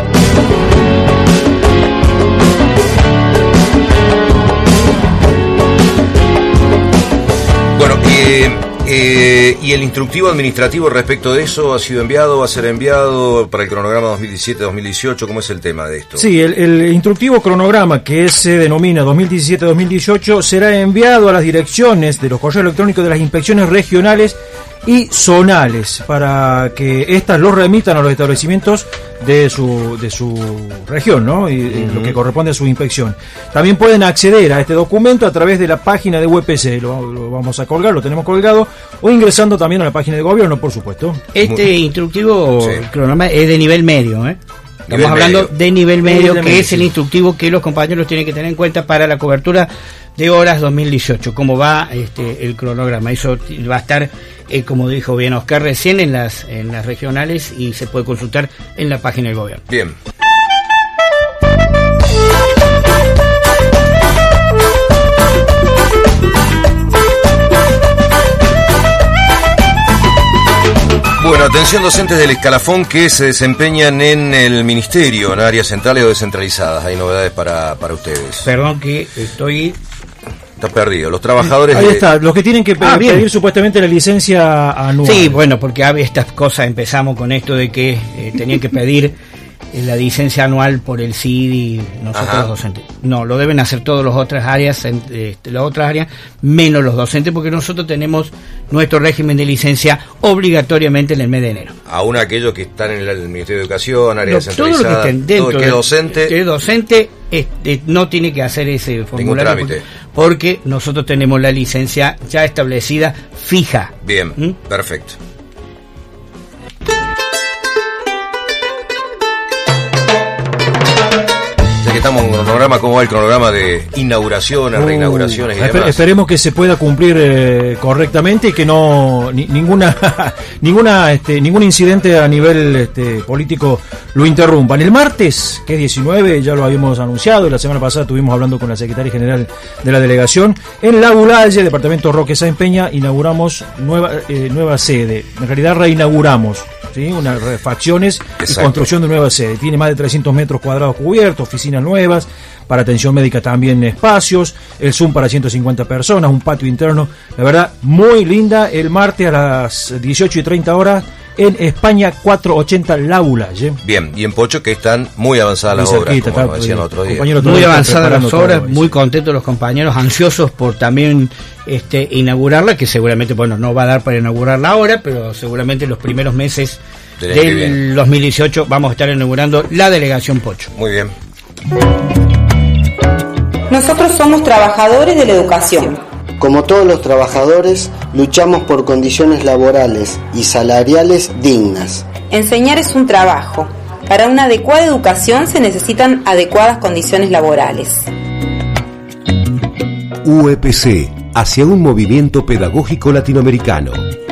Bueno, eh... Eh, ¿y el instructivo administrativo respecto de eso ha sido enviado, va a ser enviado para el cronograma dos mil diecisiete dos mil dieciocho? ¿Cómo es el tema de esto? Sí, el, el instructivo cronograma, que se denomina dos mil diecisiete dos mil dieciocho, será enviado a las direcciones de los correos electrónicos de las inspecciones regionales y zonales para que éstas los remitan a los establecimientos de su de su región, ¿no? Y, uh-huh. lo que corresponde a su inspección. También pueden acceder a este documento a través de la página de U E P C, lo, lo vamos a colgar, lo tenemos colgado, o ingresando también a la página de gobierno, por supuesto. Este Muy... instructivo sí. el cronograma es de nivel medio, ¿eh? Estamos nivel hablando medio. de nivel medio, nivel que medio, es sí. el instructivo que los compañeros tienen que tener en cuenta para la cobertura de horas dos mil dieciocho, cómo va este el cronograma. Eso va a estar, eh, como dijo bien Oscar recién, en las en las regionales, y se puede consultar en la página del gobierno. Bien. Bueno, atención docentes del escalafón que se desempeñan en el ministerio, en áreas centrales o descentralizadas. Hay novedades para, para ustedes. Perdón que estoy... Está perdido. Los trabajadores... Ahí de... está, los que tienen que pe- ah, pedir supuestamente la licencia anual. Sí, bueno, porque estas cosas empezamos con esto de que eh, tenían que pedir la licencia anual por el C I D y nosotros Ajá. los docentes. No, lo deben hacer todas las otras áreas, este, las otras áreas, menos los docentes, porque nosotros tenemos nuestro régimen de licencia obligatoriamente en el mes de enero. Aún aquellos que están en el Ministerio de Educación, área no, descentralizada, todo lo que estén dentro todo que de, docente, que docente este, no tiene que hacer ese formulario trámite. Porque, porque nosotros tenemos la licencia ya establecida fija. Bien, ¿Mm? perfecto. Estamos en un cronograma, ¿cómo va el cronograma de inauguraciones, uh, reinauguraciones y esper- demás? Esperemos que se pueda cumplir eh, correctamente y que no ni, ninguna ninguna este, ningún incidente a nivel este, político lo interrumpan. El martes, que es diecinueve, ya lo habíamos anunciado, y la semana pasada estuvimos hablando con la secretaria general de la delegación, en La Bulalle, departamento Roque Sáenz Peña, inauguramos nueva eh, nueva sede. En realidad reinauguramos, ¿sí? Unas refacciones Exacto. y construcción de nueva sede. Tiene más de trescientos metros cuadrados cubiertos, oficinas nuevas, nuevas, para atención médica también espacios, el Zoom para ciento cincuenta personas, un patio interno, la verdad, muy linda, el martes a las dieciocho y treinta horas, en España cuatrocientos ochenta Laula. ¿sí? Bien, y en Pocho que están muy avanzadas las obras, como está, nos decían otro día. Muy avanzadas las obras, todo, muy contentos los compañeros, ansiosos por también este, inaugurarla, que seguramente, bueno, no va a dar para inaugurarla ahora, pero seguramente en los primeros meses del, del dos mil dieciocho vamos a estar inaugurando la delegación Pocho. Muy bien. Nosotros somos trabajadores de la educación. Como todos los trabajadores, luchamos por condiciones laborales y salariales dignas. Enseñar es un trabajo. Para una adecuada educación se necesitan adecuadas condiciones laborales. U E P C, hacia un movimiento pedagógico latinoamericano.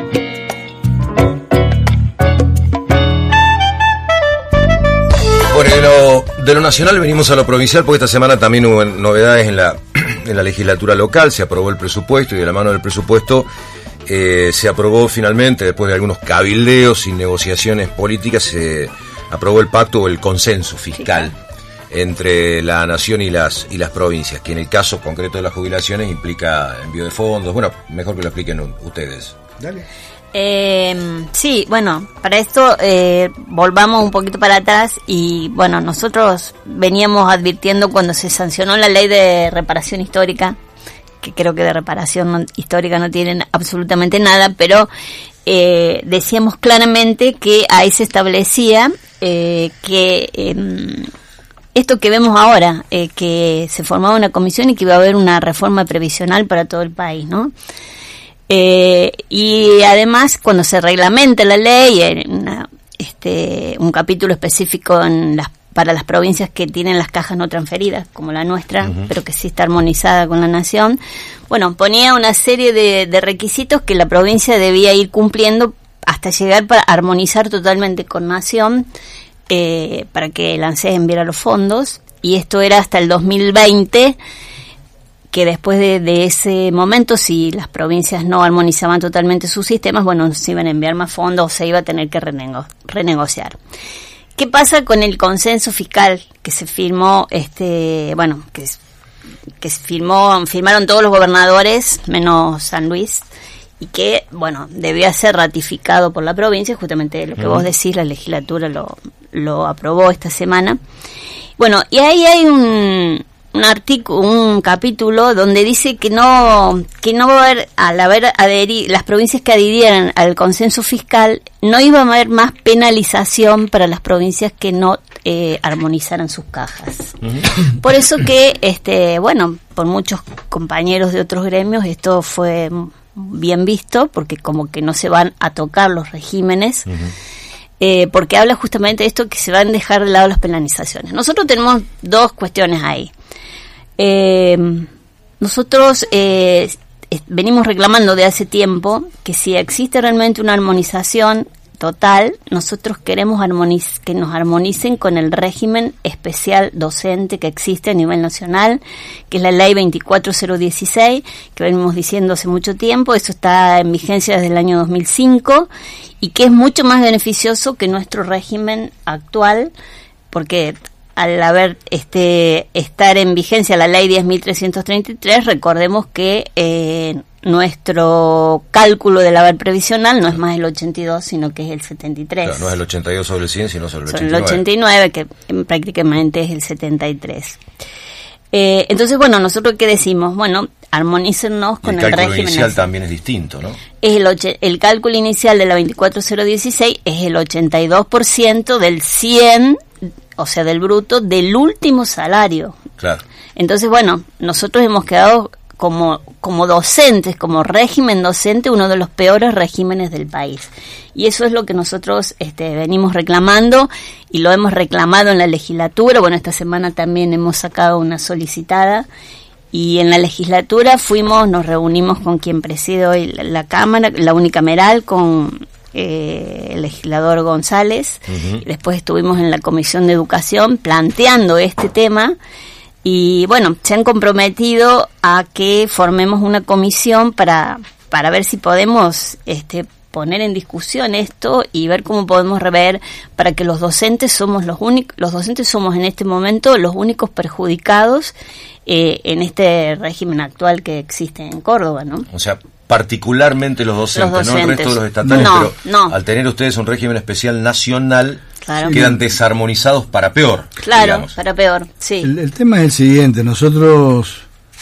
Bueno, de lo, de lo nacional venimos a lo provincial, porque esta semana también hubo novedades en la, en la legislatura local. Se aprobó el presupuesto y de la mano del presupuesto eh, se aprobó finalmente, después de algunos cabildeos y negociaciones políticas, se aprobó el pacto o el consenso fiscal entre la nación y las y las provincias, que en el caso concreto de las jubilaciones implica envío de fondos. Bueno, mejor que lo expliquen ustedes. Dale. Eh, sí, bueno, para esto eh, volvamos un poquito para atrás y bueno, nosotros veníamos advirtiendo cuando se sancionó la ley de reparación histórica, que creo que de reparación no, histórica no tienen absolutamente nada, pero eh, decíamos claramente que ahí se establecía eh, que eh, esto que vemos ahora, eh, que se formaba una comisión y que iba a haber una reforma previsional para todo el país, ¿no? Eh, y además cuando se reglamenta la ley en una, este, un capítulo específico en las, para las provincias que tienen las cajas no transferidas como la nuestra, uh-huh. pero que sí está armonizada con la nación, bueno, ponía una serie de, de requisitos que la provincia debía ir cumpliendo hasta llegar para armonizar totalmente con nación, eh, para que el ANSES enviara los fondos, y esto era hasta el dos mil veinte, que después de, de ese momento, si las provincias no armonizaban totalmente sus sistemas, bueno, se iban a enviar más fondos o se iba a tener que renego- renegociar. ¿Qué pasa con el consenso fiscal que se firmó, este, bueno, que, que se firmó, firmaron todos los gobernadores, menos San Luis, y que, bueno, debía ser ratificado por la provincia, justamente lo que uh-huh. vos decís, la legislatura lo, lo aprobó esta semana. Bueno, y ahí hay un... un artículo, un capítulo donde dice que no que no va a haber, al haber adherido, las provincias que adhirieran al consenso fiscal, no iba a haber más penalización para las provincias que no eh, armonizaran sus cajas. Uh-huh. Por eso que, este bueno, por muchos compañeros de otros gremios esto fue bien visto, porque como que no se van a tocar los regímenes, uh-huh. eh, porque habla justamente de esto, que se van a dejar de lado las penalizaciones. Nosotros tenemos dos cuestiones ahí. Eh, nosotros eh, venimos reclamando de hace tiempo que si existe realmente una armonización total, nosotros queremos armoniz- que nos armonicen con el régimen especial docente que existe a nivel nacional, que es la ley veinticuatro mil dieciséis, que venimos diciendo hace mucho tiempo. Eso está en vigencia desde el año dos mil cinco y que es mucho más beneficioso que nuestro régimen actual, porque al haber este estar en vigencia la ley diez mil trescientos treinta y tres, recordemos que eh, nuestro cálculo del haber previsional no es más el ochenta y dos, sino que es el setenta y tres. Claro, no es el ochenta y dos sobre el cien, sino sobre el sobre ochenta y nueve. el ochenta y nueve, que prácticamente es el setenta y tres. Eh, entonces, bueno, nosotros ¿qué decimos? Bueno, armonícennos con el, el régimen. El cálculo inicial así. También es distinto, ¿no? Es el, och- el cálculo inicial de la veinticuatro mil dieciséis es el ochenta y dos por ciento del cien, o sea, del bruto, del último salario. Claro. Entonces, bueno, nosotros hemos quedado como como docentes, como régimen docente, uno de los peores regímenes del país. Y eso es lo que nosotros este, venimos reclamando, y lo hemos reclamado en la legislatura. Bueno, esta semana también hemos sacado una solicitada, y en la legislatura fuimos, nos reunimos con quien preside hoy la, la Cámara, la unicameral, con Eh, el legislador González. Uh-huh. Y después estuvimos en la Comisión de Educación planteando este tema, y bueno, se han comprometido a que formemos una comisión para para ver si podemos este poner en discusión esto y ver cómo podemos rever para que los docentes somos los únicos, los docentes somos en este momento los únicos perjudicados eh, en este régimen actual que existe en Córdoba, ¿no? O sea, particularmente los docentes, los docentes. no el resto de los estatales, no, pero no. al tener ustedes un régimen especial nacional, claro. quedan desarmonizados para peor. Claro, digamos. para peor, sí. El, el tema es el siguiente, nosotros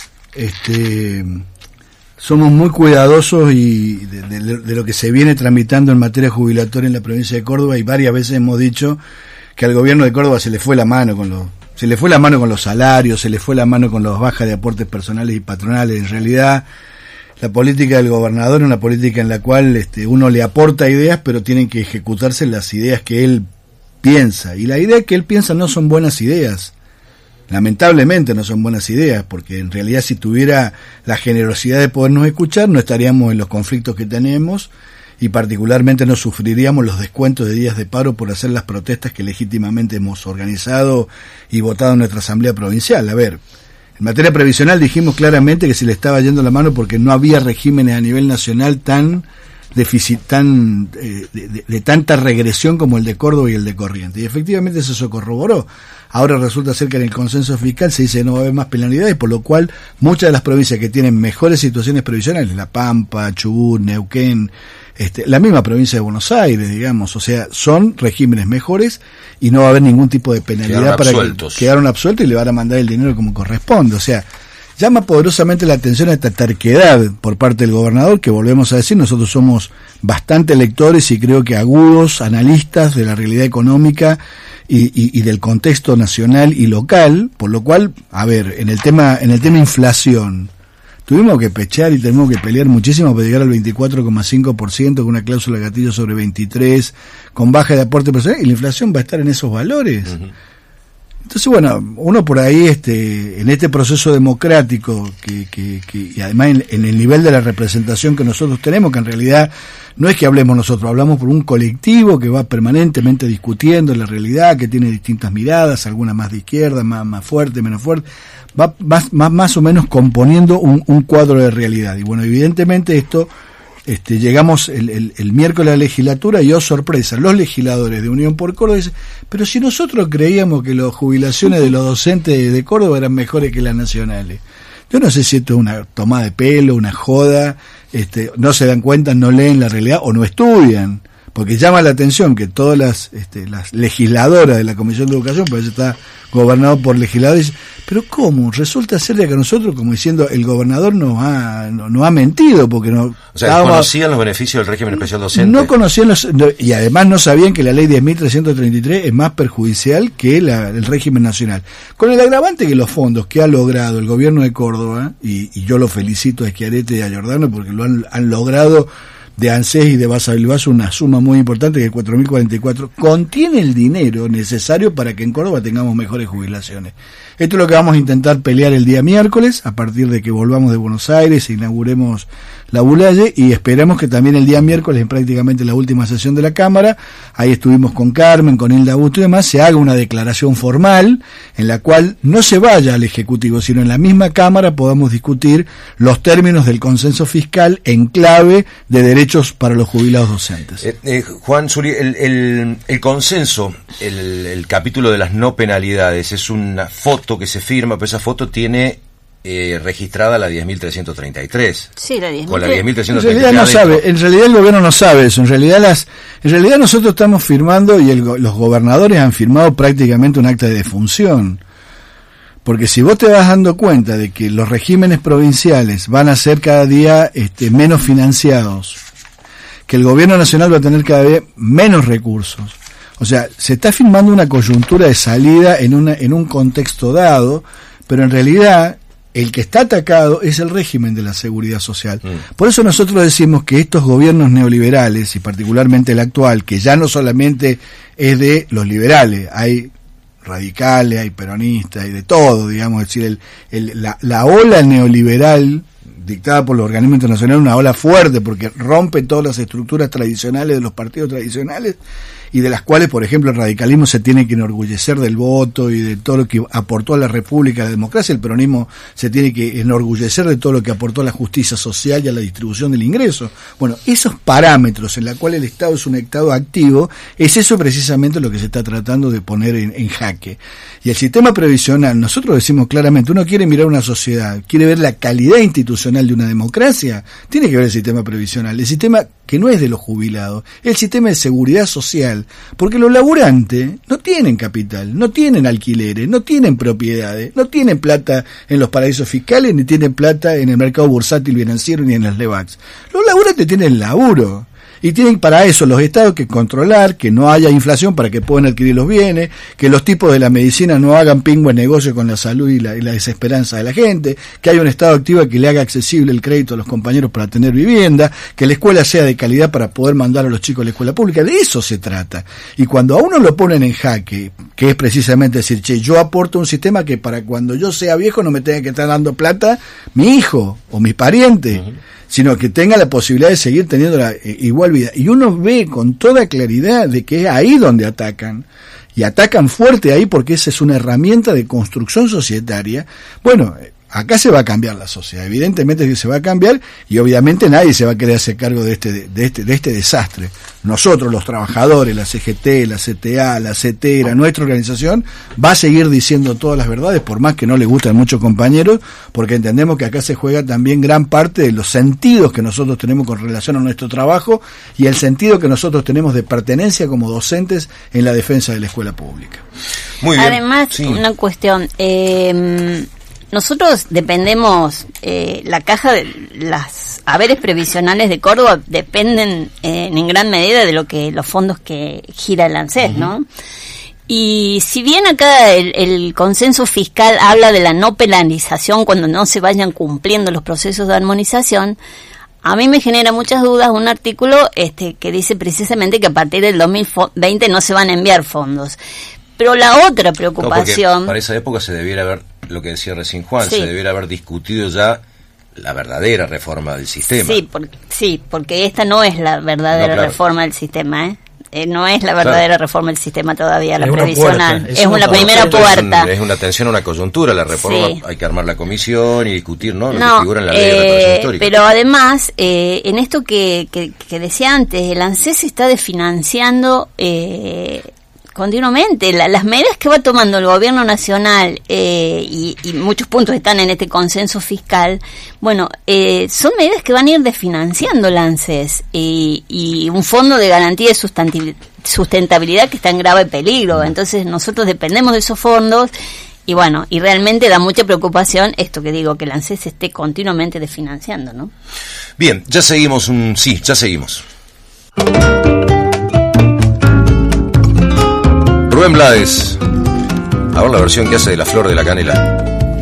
este somos muy cuidadosos y de, de, de lo que se viene tramitando en materia jubilatoria en la provincia de Córdoba, y varias veces hemos dicho que al gobierno de Córdoba se le fue la mano con los se le fue la mano con los salarios, se le fue la mano con las bajas de aportes personales y patronales. En realidad, la política del gobernador es una política en la cual este, uno le aporta ideas, pero tienen que ejecutarse las ideas que él piensa. Y las ideas que él piensa no son buenas ideas. Lamentablemente no son buenas ideas, porque en realidad si tuviera la generosidad de podernos escuchar, no estaríamos en los conflictos que tenemos, y particularmente no sufriríamos los descuentos de días de paro por hacer las protestas que legítimamente hemos organizado y votado en nuestra asamblea provincial. A ver, en materia previsional dijimos claramente que se le estaba yendo la mano porque no había regímenes a nivel nacional tan déficit, tan eh, de, de, de tanta regresión como el de Córdoba y el de Corrientes, y efectivamente eso se corroboró. Ahora resulta ser que en el consenso fiscal se dice que no va a haber más penalidades, por lo cual muchas de las provincias que tienen mejores situaciones previsionales, La Pampa, Chubut, Neuquén, este, la misma provincia de Buenos Aires, digamos, o sea, son regímenes mejores y no va a haber ningún tipo de penalidad. Quedaron para absueltos. Que quedaron absueltos y le van a mandar el dinero como corresponde. O sea, llama poderosamente la atención a esta terquedad por parte del gobernador, que volvemos a decir, nosotros somos bastante lectores y creo que agudos analistas de la realidad económica y, y, y del contexto nacional y local, por lo cual, a ver, en el tema, en el tema inflación, tuvimos que pechar y tuvimos que pelear muchísimo para llegar al veinticuatro coma cinco por ciento con una cláusula de gatillo sobre veintitrés, con baja de aporte personal, y la inflación va a estar en esos valores. Uh-huh. Entonces, bueno, uno por ahí, este, en este proceso democrático, que, que, que y además en, en el nivel de la representación que nosotros tenemos, que en realidad no es que hablemos nosotros, hablamos por un colectivo que va permanentemente discutiendo la realidad, que tiene distintas miradas, algunas más de izquierda, más, más fuerte, menos fuerte, va más, más, más o menos componiendo un, un cuadro de realidad. Y bueno, evidentemente esto, este, llegamos el, el, el miércoles a la legislatura y, oh sorpresa, los legisladores de Unión por Córdoba dicen, pero si nosotros creíamos que las jubilaciones de los docentes de Córdoba eran mejores que las nacionales. Yo no sé si esto es una tomada de pelo, una joda, este, no se dan cuenta, no leen la realidad o no estudian, porque llama la atención que todas las, este, las legisladoras de la Comisión de Educación, porque está gobernado por legisladores, pero ¿cómo? Resulta ser de que nosotros, como diciendo, el gobernador nos ha, no, nos ha mentido, porque no... O sea, estábamos, conocían los beneficios del régimen especial docente. No conocían los... No, y además no sabían que la ley diez mil trescientos treinta y tres es más perjudicial que la, el régimen nacional. Con el agravante que los fondos que ha logrado el gobierno de Córdoba, y, y yo lo felicito a Schiaretti y a Giordano porque lo han, han logrado de ANSES y de Basa Bilbaso una suma muy importante, que es cuatro mil cuarenta y cuatro, contiene el dinero necesario para que en Córdoba tengamos mejores jubilaciones. Esto es lo que vamos a intentar pelear el día miércoles, a partir de que volvamos de Buenos Aires e inauguremos la Bulaye, y esperamos que también el día miércoles, en prácticamente la última sesión de la Cámara, ahí estuvimos con Carmen, con Hilda Busto y demás, se haga una declaración formal en la cual no se vaya al Ejecutivo, sino en la misma Cámara podamos discutir los términos del consenso fiscal en clave de derechos para los jubilados docentes. Eh, eh, Juan Zuri, el, el, el consenso, el, el capítulo de las no penalidades, es una foto que se firma, pero esa foto tiene eh, registrada la diez mil trescientos treinta y tres. Sí, la diez mil. Con la diez mil trescientos treinta y tres. En realidad no sabe, en realidad el gobierno no sabe eso, en realidad las, en realidad nosotros estamos firmando y el, los gobernadores han firmado prácticamente un acta de defunción. Porque si vos te vas dando cuenta de que los regímenes provinciales van a ser cada día este, menos financiados, que el gobierno nacional va a tener cada vez menos recursos, o sea, se está firmando una coyuntura de salida en una en un contexto dado, pero en realidad el que está atacado es el régimen de la seguridad social. Mm. Por eso nosotros decimos que estos gobiernos neoliberales, y particularmente el actual, que ya no solamente es de los liberales, hay radicales, hay peronistas, hay de todo, digamos, es decir, el, el, la, la ola neoliberal dictada por los organismos internacionales, una ola fuerte porque rompe todas las estructuras tradicionales de los partidos tradicionales, y de las cuales, por ejemplo, el radicalismo se tiene que enorgullecer del voto y de todo lo que aportó a la República, a la democracia. El peronismo se tiene que enorgullecer de todo lo que aportó a la justicia social y a la distribución del ingreso. Bueno, esos parámetros en los cuales el Estado es un Estado activo, es eso precisamente lo que se está tratando de poner en, en jaque. Y el sistema previsional, nosotros decimos claramente, uno quiere mirar una sociedad, quiere ver la calidad institucional de una democracia, tiene que ver el sistema previsional, el sistema que no es de los jubilados, el sistema de seguridad social, porque los laburantes no tienen capital, no tienen alquileres, no tienen propiedades, no tienen plata en los paraísos fiscales, ni tienen plata en el mercado bursátil financiero, ni en las LEVAX. Los laburantes tienen laburo. Y tienen para eso los estados que controlar, que no haya inflación para que puedan adquirir los bienes, que los tipos de la medicina no hagan pingües negocios con la salud y la, y la desesperanza de la gente, que haya un estado activo que le haga accesible el crédito a los compañeros para tener vivienda, que la escuela sea de calidad para poder mandar a los chicos a la escuela pública. De eso se trata. Y cuando a uno lo ponen en jaque, que es precisamente decir, che, yo aporto un sistema que para cuando yo sea viejo no me tenga que estar dando plata mi hijo o mi pariente, uh-huh, sino que tenga la posibilidad de seguir teniendo la eh, igual vida. Y uno ve con toda claridad de que es ahí donde atacan, y atacan fuerte ahí porque esa es una herramienta de construcción societaria. Bueno, acá se va a cambiar la sociedad, evidentemente que se va a cambiar, y obviamente nadie se va a querer hacer cargo de este de este de este desastre. Nosotros, los trabajadores, la C G T, la C T A, la CETERA, nuestra organización va a seguir diciendo todas las verdades, por más que no le gusten a muchos compañeros, porque entendemos que acá se juega también gran parte de los sentidos que nosotros tenemos con relación a nuestro trabajo y el sentido que nosotros tenemos de pertenencia como docentes en la defensa de la escuela pública. Muy bien. Además, sí, una cuestión, eh, nosotros dependemos, eh, la caja de las haberes previsionales de Córdoba dependen eh, en gran medida de lo que los fondos que gira el ANSES, uh-huh, ¿no? Y si bien acá el, el consenso fiscal habla de la no penalización cuando no se vayan cumpliendo los procesos de armonización, a mí me genera muchas dudas un artículo este que dice precisamente que a partir del dos mil veinte no se van a enviar fondos. Pero la otra preocupación... No, para esa época se debiera haber, lo que decía recién Juan, sí, se debiera haber discutido ya la verdadera reforma del sistema. Sí, porque, sí, porque esta no es la verdadera no, claro. reforma del sistema, ¿eh? Eh, no es la verdadera claro. reforma del sistema todavía, la es previsional. Puerta, es, es una, una primera puerta. Es, un, es una atención a una coyuntura, la reforma, sí, hay que armar la comisión y discutir, ¿no? Lo no, que figura en la ley de reparación histórica. Pero además, eh, en esto que, que, que decía antes, el ANSES se está desfinanciando eh, continuamente. La, las medidas que va tomando el gobierno nacional eh, y, y muchos puntos están en este consenso fiscal, bueno, eh, son medidas que van a ir desfinanciando el ANSES y, y un fondo de garantía de sustentabilidad que está en grave peligro. Entonces nosotros dependemos de esos fondos y bueno, y realmente da mucha preocupación esto que digo, que el ANSES se esté continuamente desfinanciando, ¿no? Bien, ya seguimos, un sí, ya seguimos. Rubén Blades, ahora la versión que hace de La Flor de la Canela.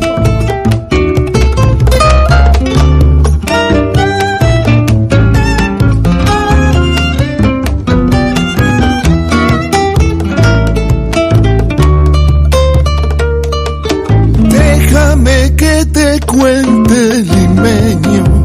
Déjame que te cuente, limeño,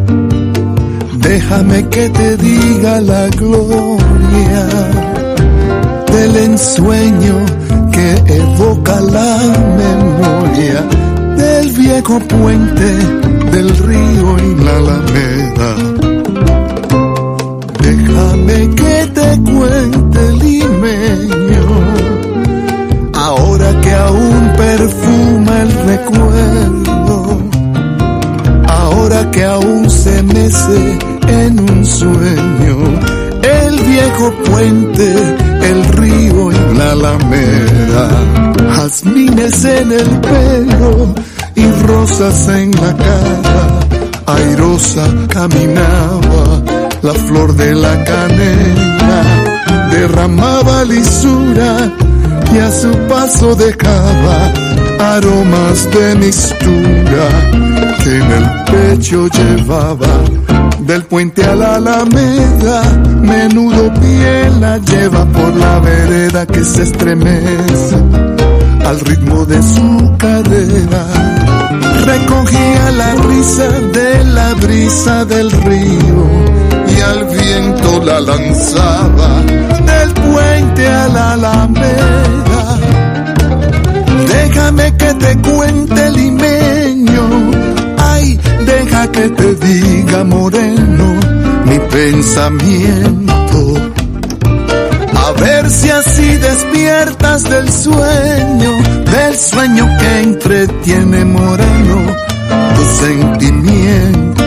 déjame que te diga la gloria del ensueño que evoca la memoria del viejo puente del río y la alameda. Déjame que te cuente, limeño, ahora que aún perfuma el recuerdo, ahora que aún se mece en un sueño el viejo puente, el río y la alameda. Jazmines en el pelo y rosas en la cara, airosa caminaba la flor de la canela, derramaba lisura y a su paso dejaba aromas de mistura que en el pecho llevaba. Del puente a la alameda, menudo pie la lleva por la vereda que se estremece al ritmo de su cadera. Recogía la risa de la brisa del río y al viento la lanzaba del puente puente a la Alameda. Déjame que te cuente limeño, ay, deja que te diga moreno mi pensamiento. A ver si así despiertas del sueño, del sueño que entretiene moreno tu sentimiento.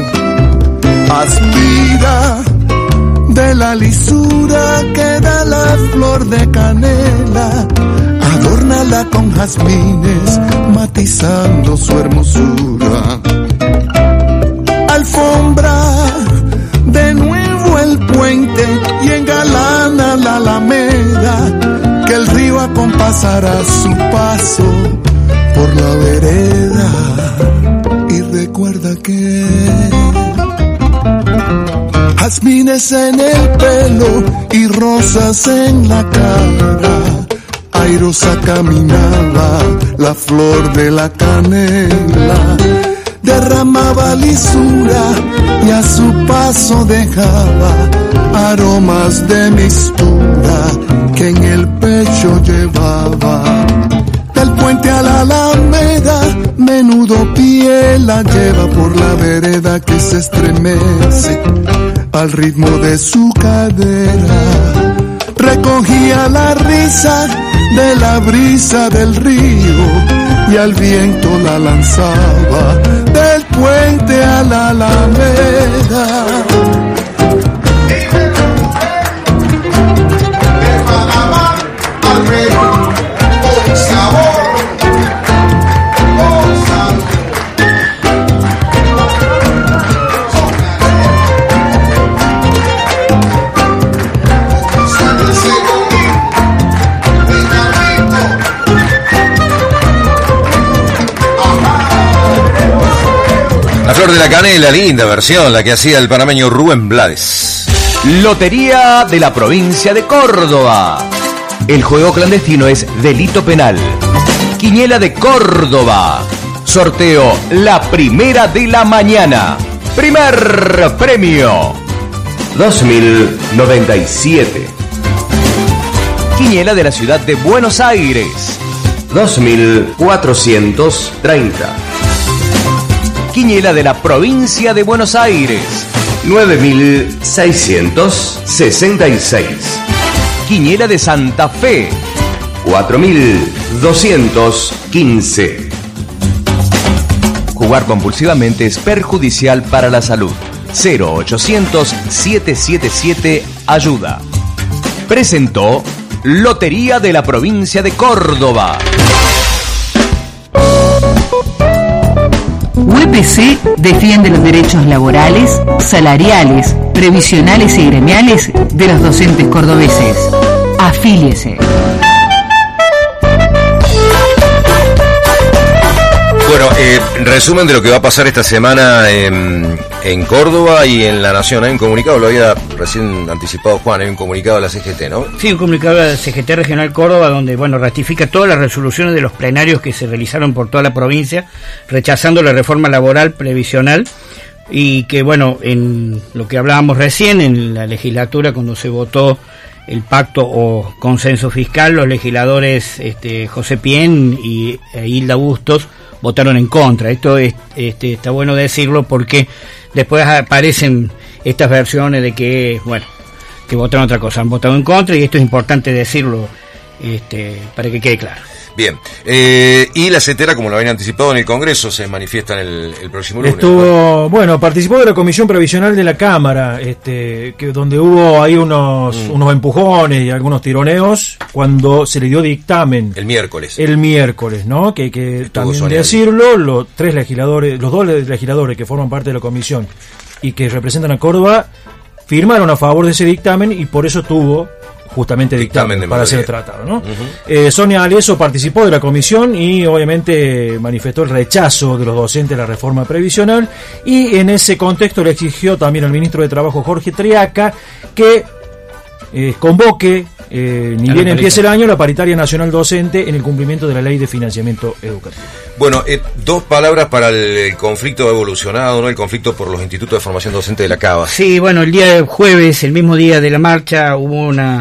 Aspira de la lisura que da la flor de canela, adórnala con jazmines, matizando su hermosura. Alfombra de nuevo el puente y engalana la alameda, que el río acompasará su paso por la vereda. Y recuerda que jazmines en el pelo y rosas en la cara, airosa caminaba la flor de la canela, derramaba lisura y a su paso dejaba aromas de mistura que en el pecho llevaba. Del puente a la Alameda, menudo pie la lleva por la vereda que se estremece al ritmo de su cadera. Recogía la risa de la brisa del río y al viento la lanzaba del puente a la Alameda. De Panamá al Perú, con sabor, con salud. La flor de la canela, linda versión, la que hacía el panameño Rubén Blades. Lotería de la provincia de Córdoba. El juego clandestino es delito penal. Quiniela de Córdoba. Sorteo la primera de la mañana. Primer premio dos mil noventa y siete. Quiniela de la ciudad de Buenos Aires dos mil cuatrocientos treinta. Quiniela de la provincia de Buenos Aires nueve mil seiscientos sesenta y seis. Quiniela de Santa Fe cuatro mil doscientos quince. Jugar compulsivamente es perjudicial para la salud. cero ochocientos, siete siete siete ayuda. Presentó Lotería de la provincia de Córdoba. U E P C defiende los derechos laborales, salariales, previsionales y gremiales de los docentes cordobeses. Afíliese. Bueno, eh, resumen de lo que va a pasar esta semana en, en Córdoba y en La Nación. Hay un comunicado, lo había recién anticipado Juan, hay un comunicado de la C G T, ¿no? Sí, un comunicado de la C G T Regional Córdoba, donde, bueno, ratifica todas las resoluciones de los plenarios que se realizaron por toda la provincia, rechazando la reforma laboral previsional, y que, bueno, en lo que hablábamos recién, en la legislatura, cuando se votó el pacto o consenso fiscal, los legisladores este, José Pien y e Hilda Bustos votaron en contra. Esto es, este, está bueno decirlo porque después aparecen estas versiones de que, bueno, que votaron otra cosa. Han votado en contra y esto es importante decirlo este, para que quede claro. Bien, eh, y la CETERA, como lo habían anticipado en el Congreso, se manifiesta en el, el próximo lunes. Estuvo, bueno, participó de la Comisión Previsional de la Cámara, este, que donde hubo ahí unos, mm. unos empujones y algunos tironeos cuando se le dio dictamen. El miércoles. El miércoles, ¿no? Que, que también Sonia decirlo, los tres legisladores, los dos legisladores que forman parte de la comisión y que representan a Córdoba, firmaron a favor de ese dictamen y por eso tuvo justamente dictamen, dictamen para ser tratado, ¿no? Uh-huh. eh, Sonia Alieso participó de la comisión y obviamente manifestó el rechazo de los docentes de la reforma previsional y en ese contexto le exigió también al ministro de Trabajo Jorge Triaca que eh, convoque eh, ni bien empiece el año la paritaria nacional docente en el cumplimiento de la ley de financiamiento educativo. Bueno, eh, dos palabras para el, el conflicto evolucionado, ¿no? El conflicto por los institutos de formación docente de la Cava. Sí, bueno, el día jueves, el mismo día de la marcha, hubo una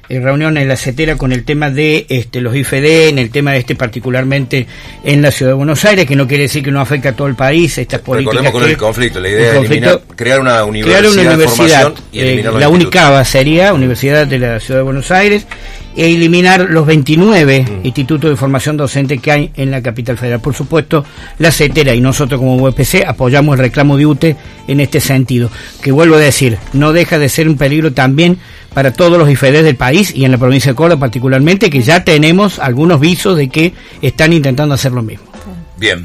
eh, reunión en la CETERA con el tema de este, los I F E D E, en el tema este particularmente en la Ciudad de Buenos Aires, que no quiere decir que no afecta a todo el país, estas políticas. Recordemos con que, el conflicto, la idea el es eliminar, crear una universidad, crear una universidad de formación y eliminar eh, los la institutos. UNICABA sería, Universidad de la Ciudad de Buenos Aires, e eliminar los veintinueve mm. institutos de formación docente que hay en la capital federal. Por supuesto, la CETERA y nosotros como U P C apoyamos el reclamo de U T E en este sentido, que vuelvo a decir, no deja de ser un peligro también para todos los I F E D E del país y en la provincia de Córdoba particularmente, que ya tenemos algunos visos de que están intentando hacer lo mismo. Bien.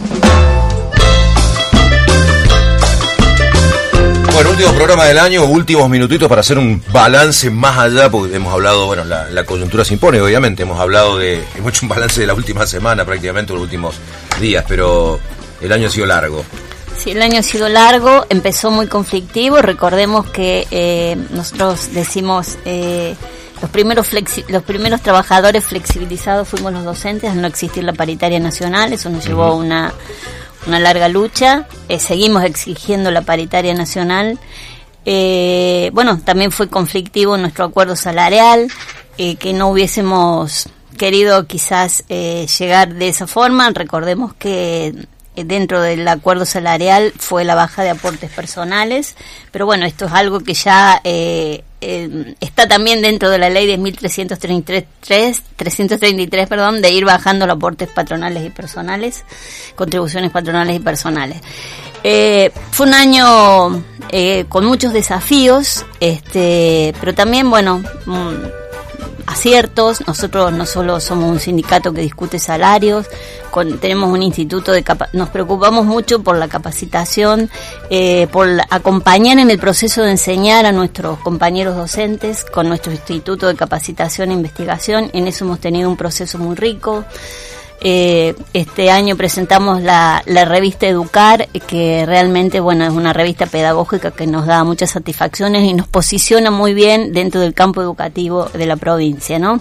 Bueno, último programa del año, últimos minutitos para hacer un balance más allá, porque hemos hablado, bueno, la, la coyuntura se impone, obviamente, hemos hablado de, hemos hecho un balance de la última semana prácticamente, los últimos días, pero el año ha sido largo. Sí, el año ha sido largo, empezó muy conflictivo, recordemos que eh, nosotros decimos... Eh, Los primeros flexi- los primeros trabajadores flexibilizados fuimos los docentes al no existir la paritaria nacional, eso nos llevó a una, una larga lucha, eh, seguimos exigiendo la paritaria nacional, eh, bueno, también fue conflictivo nuestro acuerdo salarial, eh, que no hubiésemos querido quizás eh, llegar de esa forma, recordemos que dentro del acuerdo salarial fue la baja de aportes personales, pero bueno, esto es algo que ya eh, eh, está también dentro de la ley de mil trescientos treinta y tres, perdón, de ir bajando los aportes patronales y personales, contribuciones patronales y personales. Eh, fue un año eh, con muchos desafíos, este, pero también, bueno, mmm, aciertos. Nosotros no solo somos un sindicato que discute salarios, con, tenemos un instituto de capa- nos preocupamos mucho por la capacitación, eh, por la, acompañar en el proceso de enseñar a nuestros compañeros docentes con nuestro instituto de capacitación e investigación. En eso hemos tenido un proceso muy rico. Eh, este año presentamos la, la revista Educar, que realmente, bueno, es una revista pedagógica que nos da muchas satisfacciones y nos posiciona muy bien dentro del campo educativo de la provincia, ¿no?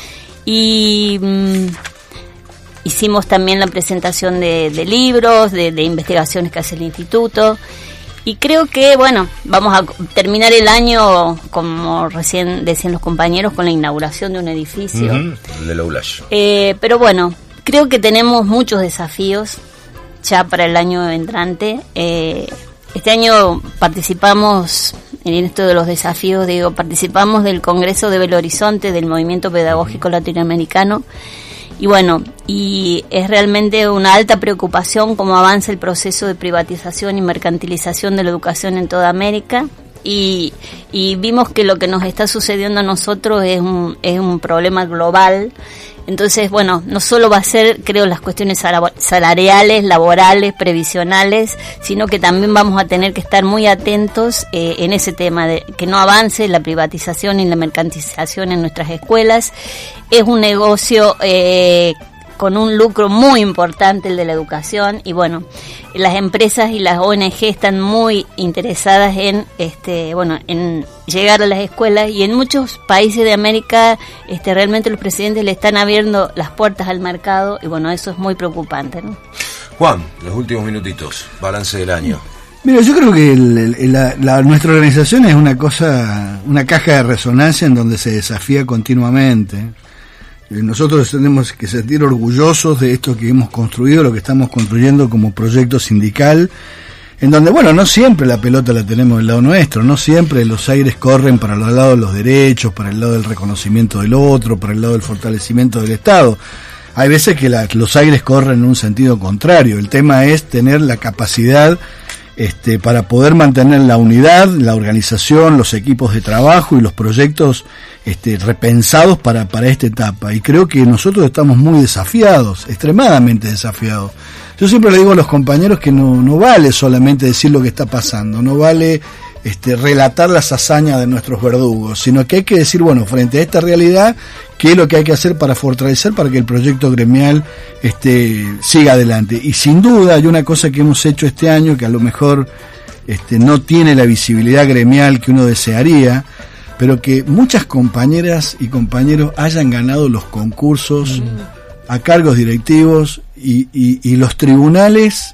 Y mmm, hicimos también la presentación de, de libros, de, de investigaciones que hace el instituto. Y creo que, bueno, vamos a terminar el año, como recién decían los compañeros, con la inauguración de un edificio. Uh-huh. El de la U L A S H. Eh, pero bueno, creo que tenemos muchos desafíos ya para el año entrante. Eh, este año participamos en esto de los desafíos, digo, participamos del Congreso de Belo Horizonte, del Movimiento Pedagógico Latinoamericano. Y bueno, y es realmente una alta preocupación cómo avanza el proceso de privatización y mercantilización de la educación en toda América. Y, y vimos que lo que nos está sucediendo a nosotros es un, es un problema global. Entonces, bueno, no solo va a ser, creo, las cuestiones salariales, laborales, previsionales, sino que también vamos a tener que estar muy atentos eh, en ese tema, de que no avance la privatización y la mercantilización en nuestras escuelas. Es un negocio eh, con un lucro muy importante, el de la educación, y bueno, las empresas y las O N G están muy interesadas en este bueno en llegar a las escuelas, y en muchos países de América este realmente los presidentes le están abriendo las puertas al mercado, y bueno, eso es muy preocupante, ¿no? Juan, los últimos minutitos, balance del año. Mira, yo creo que el, el, la, la, nuestra organización es una cosa, una caja de resonancia en donde se desafía continuamente. Nosotros tenemos que sentir orgullosos de esto que hemos construido, lo que estamos construyendo como proyecto sindical, en donde, bueno, no siempre la pelota la tenemos del lado nuestro, no siempre los aires corren para el lado de los derechos, para el lado del reconocimiento del otro, para el lado del fortalecimiento del Estado. Hay veces que la, los aires corren en un sentido contrario. El tema es tener la capacidad este, para poder mantener la unidad, la organización, los equipos de trabajo y los proyectos este, repensados para, para esta etapa. Y creo que nosotros estamos muy desafiados, extremadamente desafiados. Yo siempre le digo a los compañeros que no, no vale solamente decir lo que está pasando, no vale este, relatar las hazañas de nuestros verdugos, sino que hay que decir, bueno, frente a esta realidad, qué es lo que hay que hacer para fortalecer, para que el proyecto gremial este, siga adelante. Y sin duda hay una cosa que hemos hecho este año que a lo mejor este, no tiene la visibilidad gremial que uno desearía, pero que muchas compañeras y compañeros hayan ganado los concursos mm. a cargos directivos, y, y, y los tribunales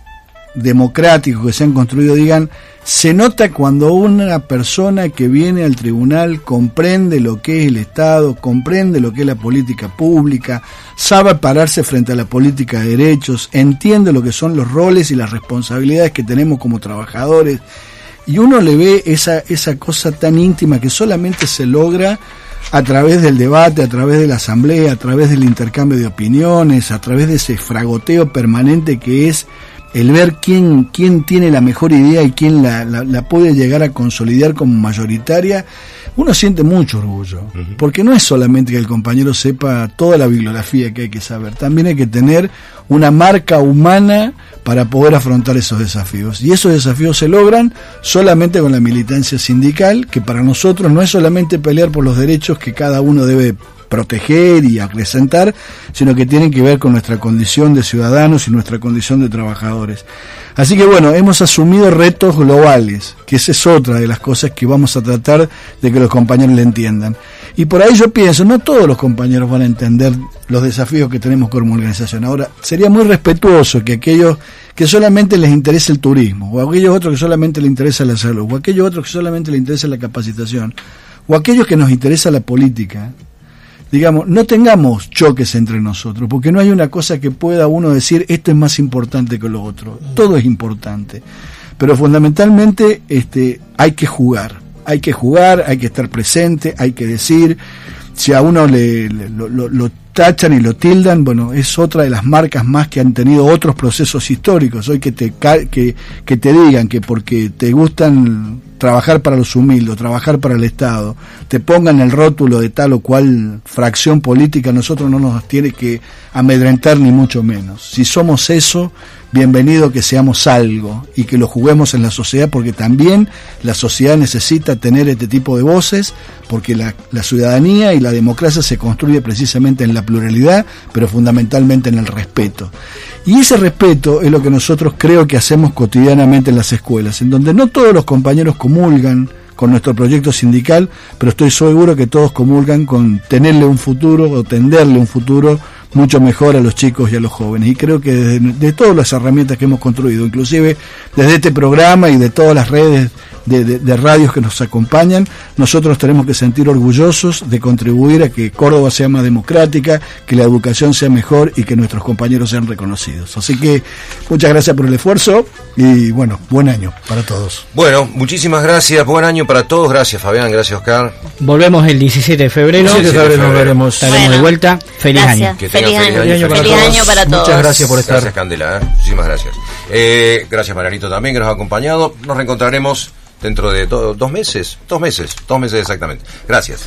democráticos que se han construido digan, se nota cuando una persona que viene al tribunal comprende lo que es el Estado, comprende lo que es la política pública, sabe pararse frente a la política de derechos, entiende lo que son los roles y las responsabilidades que tenemos como trabajadores, y uno le ve esa, esa cosa tan íntima que solamente se logra a través del debate, a través de la asamblea, a través del intercambio de opiniones, a través de ese fragoteo permanente que es el ver quién, quién tiene la mejor idea y quién la, la, la puede llegar a consolidar como mayoritaria. Uno siente mucho orgullo, uh-huh. porque no es solamente que el compañero sepa toda la bibliografía que hay que saber, también hay que tener una marca humana para poder afrontar esos desafíos, y esos desafíos se logran solamente con la militancia sindical, que para nosotros no es solamente pelear por los derechos que cada uno debe proteger y acrecentar, sino que tienen que ver con nuestra condición de ciudadanos y nuestra condición de trabajadores. Así que bueno, hemos asumido retos globales, que esa es otra de las cosas que vamos a tratar de que los compañeros le entiendan. Y por ahí yo pienso, no todos los compañeros van a entender los desafíos que tenemos como organización. Ahora, sería muy respetuoso que aquellos que solamente les interesa el turismo, o aquellos otros que solamente les interesa la salud, o aquellos otros que solamente les interesa la capacitación, o aquellos que nos interesa la política, digamos, no tengamos choques entre nosotros, porque no hay una cosa que pueda uno decir, esto es más importante que lo otro. Todo es importante. Pero fundamentalmente este, hay que jugar. Hay que jugar, hay que estar presente, hay que decir. Si a uno le, le lo, lo, lo tachan y lo tildan, bueno, es otra de las marcas más que han tenido otros procesos históricos. Hoy que te, que, que te digan que porque te gustan trabajar para los humildes, trabajar para el Estado, te pongan el rótulo de tal o cual fracción política, nosotros no nos tiene que amedrentar ni mucho menos. Si somos eso, bienvenido que seamos algo y que lo juguemos en la sociedad, porque también la sociedad necesita tener este tipo de voces, porque la, la ciudadanía y la democracia se construye precisamente en la pluralidad, pero fundamentalmente en el respeto. Y ese respeto es lo que nosotros creo que hacemos cotidianamente en las escuelas, en donde no todos los compañeros comulgan con nuestro proyecto sindical, pero estoy seguro que todos comulgan con tenerle un futuro o tenderle un futuro mucho mejor a los chicos y a los jóvenes. Y creo que desde de todas las herramientas que hemos construido, inclusive desde este programa y de todas las redes de, de, de radios que nos acompañan, nosotros tenemos que sentir orgullosos de contribuir a que Córdoba sea más democrática, que la educación sea mejor y que nuestros compañeros sean reconocidos. Así que muchas gracias por el esfuerzo y bueno, buen año para todos. Bueno, muchísimas gracias, buen año para todos. Gracias Fabián, gracias Oscar. Volvemos el diecisiete de febrero. diecisiete de febrero nos veremos. Estaremos bueno, de vuelta. Feliz gracias. año. Que feliz, feliz año. año, Feliz para, año todos. para todos. Muchas gracias por estar. Gracias Candela, ¿eh? Muchísimas gracias. Eh, gracias Marianito también que nos ha acompañado. Nos reencontraremos dentro de do, dos meses, dos meses, dos meses exactamente. Gracias.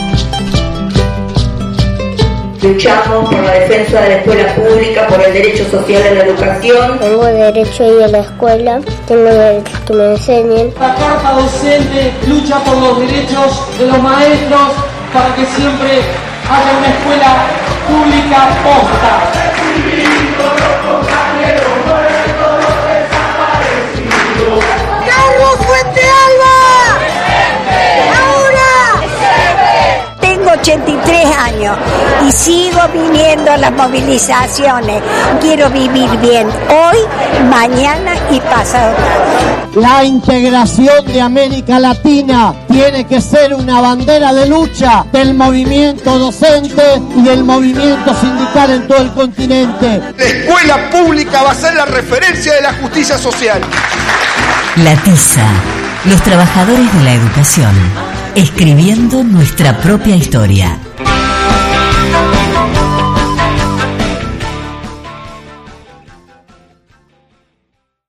Luchamos por la defensa de la escuela pública, por el derecho social a la educación. Tengo derecho a ir a la escuela, tengo derecho a que me enseñen. La Carta Docente lucha por los derechos de los maestros para que siempre haya una escuela pública posta. ¡Carlos Fuente Alba! ¡Ahora! Tengo ochenta y tres años y sigo viniendo a las movilizaciones. Quiero vivir bien hoy, mañana y pasado. La integración de América Latina tiene que ser una bandera de lucha del movimiento docente y del movimiento sindical en todo el continente. La escuela pública va a ser la referencia de la justicia social. La Tiza, los trabajadores de la educación, escribiendo nuestra propia historia.